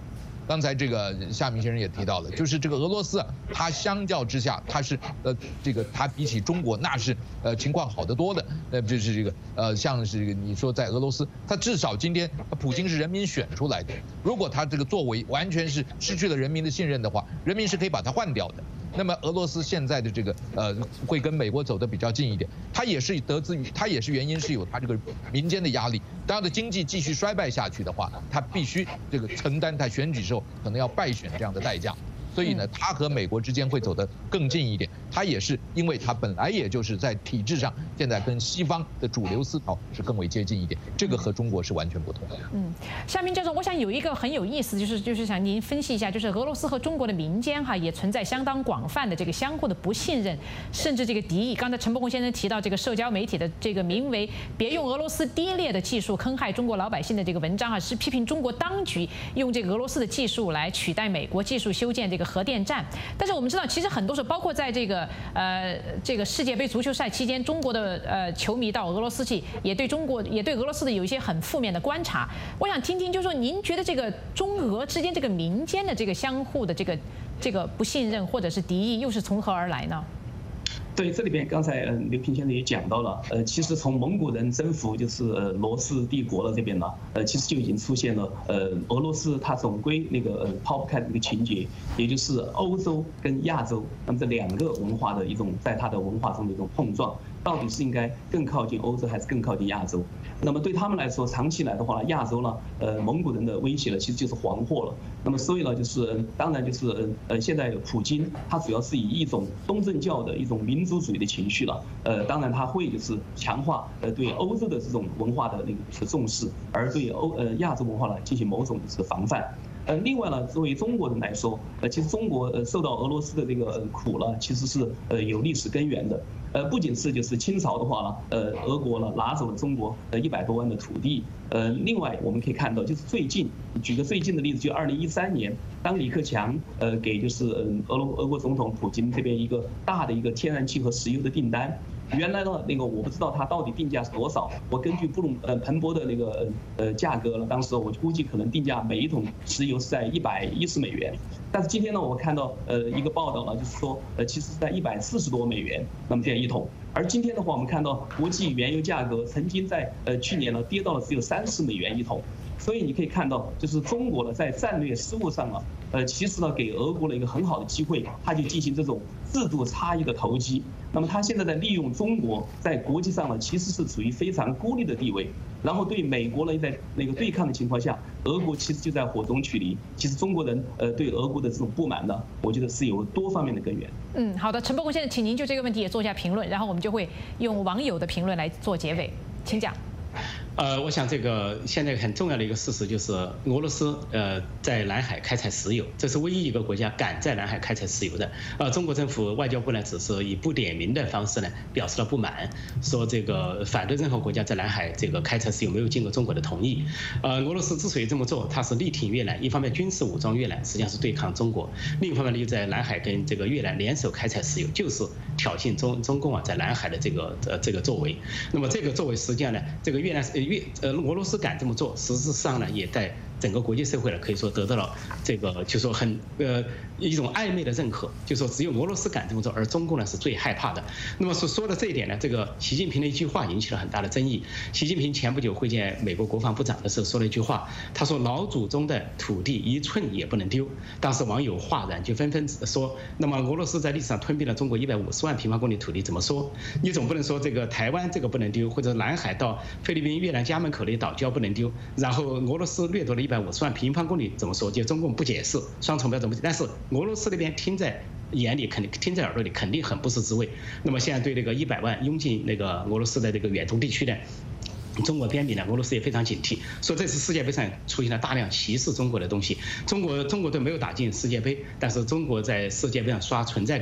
刚才这个夏明先生也提到了，就是这个俄罗斯啊，它相较之下，它是呃这个它比起中国那是呃情况好得多的。那就是这个呃像是这个你说在俄罗斯，它至少今天普京是人民选出来的，如果他这个作为完全是失去了人民的信任的话，人民是可以把它换掉的。那么俄罗斯现在的这个呃会跟美国走得比较近一点，它也是得自于它也是原因是有它这个民间的压力。当它的经济继续衰败下去的话，它必须这个承担它选举时候可能要败选这样的代价。所以呢，它和美国之间会走得更近一点。它也是因为它本来也就是在体制上，现在跟西方的主流思潮是更为接近一点，这个和中国是完全不同的。 嗯，夏明教授，我想有一个很有意思，就是就是想您分析一下，就是俄罗斯和中国的民间哈也存在相当广泛的这个相互的不信任，甚至这个敌意。刚才陈伯宏先生提到这个社交媒体的这个名为“别用俄罗斯低劣的技术坑害中国老百姓”的这个文章啊，是批评中国当局用这个俄罗斯的技术来取代美国技术修建这个核电站。但是我们知道，其实很多时候，包括在这个呃这个世界杯足球赛期间，中国的呃球迷到俄罗斯去，也对中国也对俄罗斯的有一些很负面的观察。我想听听，就是说您觉得这个中俄之间这个民间的这个相互的这个这个不信任或者是敌意，又是从何而来呢？ 对，这里边刚才嗯刘平先生也讲到了，呃，其实从蒙古人征服就是呃罗斯帝国了这边呢，呃，其实就已经出现了呃俄罗斯它总归那个呃抛不开的一个情节，也就是欧洲跟亚洲，那么这两个文化的一种在它的文化中的一种碰撞，到底是应该更靠近欧洲还是更靠近亚洲？那么对他们来说，长期来的话，亚洲呢，呃，蒙古人的威胁呢，其实就是黄祸了。那么所以呢，就是当然就是呃，现在普京他主要是以一种东正教的一种民族主义的情绪了，呃，当然他会就是强化呃对欧洲的这种文化的那个重视，而对欧呃亚洲文化呢进行某种是防范。呃，另外呢，作为中国人来说，呃，其实中国呃受到俄罗斯的这个苦呢，其实是呃有历史根源的。呃，不仅是就是清朝的话呢，呃，俄国呢拿走了中国呃一百多万的土地。呃，另外我们可以看到，就是最近举个最近的例子，就二零一三年，当李克强呃给就是嗯俄罗俄国总统普京这边一个大的一个天然气和石油的订单。原来呢，那个我不知道它到底定价是多少。我根据布隆呃彭博的那个呃价格呢，当时我估计可能定价每一桶石油是在一百一十美元。但是今天呢，我看到呃一个报道呢，就是说呃其实是在一百四十多美元，那么这样一桶。而今天的话，我们看到国际原油价格曾经在呃去年呢跌到了只有三十美元一桶。所以你可以看到，就是中国呢在战略失误上啊，呃，其实呢给俄国了一个很好的机会，它就进行这种制度差异的投机。那么它现在在利用中国在国际上呢，其实是处于非常孤立的地位。然后对美国呢在那个对抗的情况下，俄国其实就在火中取栗。其实中国人呃对俄国的这种不满呢，我觉得是有多方面的根源。 嗯，好的，陈伯宏先生，请您就这个问题也做一下评论，然后我们就会用网友的评论来做结尾，请讲。 呃，我想这个现在很重要的一个事实就是，俄罗斯呃在南海开采石油，这是唯一一个国家敢在南海开采石油的。呃，中国政府外交部呢只是以不点名的方式呢表示了不满，说这个反对任何国家在南海这个开采石油没有经过中国的同意。呃，俄罗斯之所以这么做，它是力挺越南，一方面军事武装越南，实际上是对抗中国；另一方面呢，又在南海跟这个越南联手开采石油，就是挑衅中中共啊在南海的这个呃这个作为。那么这个作为实际上呢，这个越南是。越呃俄罗斯敢这么做，实质上呢也在整个国际社会呢可以说得到了这个就说很呃一种暧昧的认可，就说只有俄罗斯敢这么做，而中共呢是最害怕的。那么说说到这一点呢，这个习近平的一句话引起了很大的争议。习近平前不久会见美国国防部长的时候说了一句话，他说老祖宗的土地一寸也不能丢。当时网友哗然，就纷纷说，那么俄罗斯在历史上吞并了中国一百五十万平方公里土地，怎么说？你总不能说这个台湾这个不能丢，或者南海到菲律宾、越南、家门口的岛礁不能丢，然后俄罗斯掠夺了一百五十万平方公里，怎么说？就中共不解释，双重标准不解，但是俄罗斯那边听在眼里，肯定听在耳朵里，肯定很不是滋味。那么现在对这个一百万涌进那个俄罗斯的这个远东地区呢？中国边境呢，俄罗斯也非常警惕，说这次世界杯上出现了大量歧视中国的东西。中国中国队没有打进世界杯，但是中国在世界杯上刷存在感，大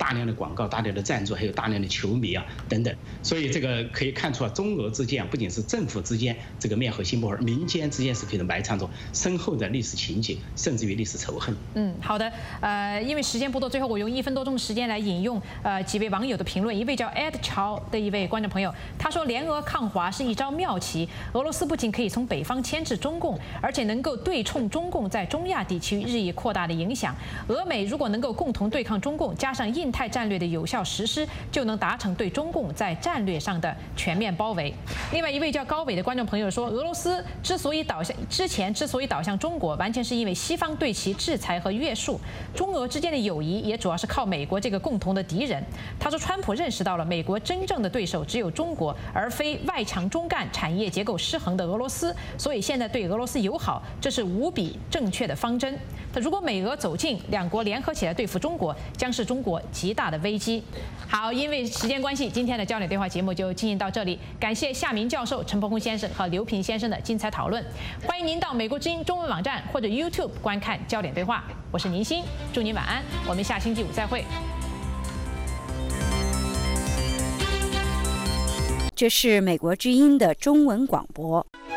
大量的广告、大量的赞助，还有大量的球迷啊等等。所以这个可以看出啊，中俄之间不仅是政府之间这个面和心不和，民间之间是可以埋藏着深厚的历史情节，甚至于历史仇恨。 嗯，好的。呃，因为时间不多，最后我用一分多钟的时间来引用呃几位网友的评论。一位叫 Ed 乔的一位观众朋友，他说：“联俄抗华是一招妙棋，俄罗斯不仅可以从北方牵制中共，而且能够对冲中共在中亚地区日益扩大的影响。俄美如果能够共同对抗中共，加上印太战略的有效实施，就能达成对中共在战略上的全面包围。”另外一位叫高伟的观众朋友说：“俄罗斯之所以倒向之前之所以倒向中国，完全是因为西方对其制裁和约束。中俄之间的友谊也主要是靠美国这个共同的敌人。”他说，川普认识到了美国真正的对手只有中国，而非外强中干、产业结构失衡的俄罗斯，所以现在对俄罗斯友好，这是无比正确的方针。他如果美俄走近，两国联合起来对付中国，将是中国极大的危机。好，因为时间关系，今天的焦点对话节目就进行到这里。感谢夏明教授、陈伯宏先生和刘平先生的精彩讨论。欢迎您到美国之音中文网站或者 YouTube 观看焦点对话。我是宁欣，祝您晚安，我们下星期五再会。 这是美国之音的中文广播。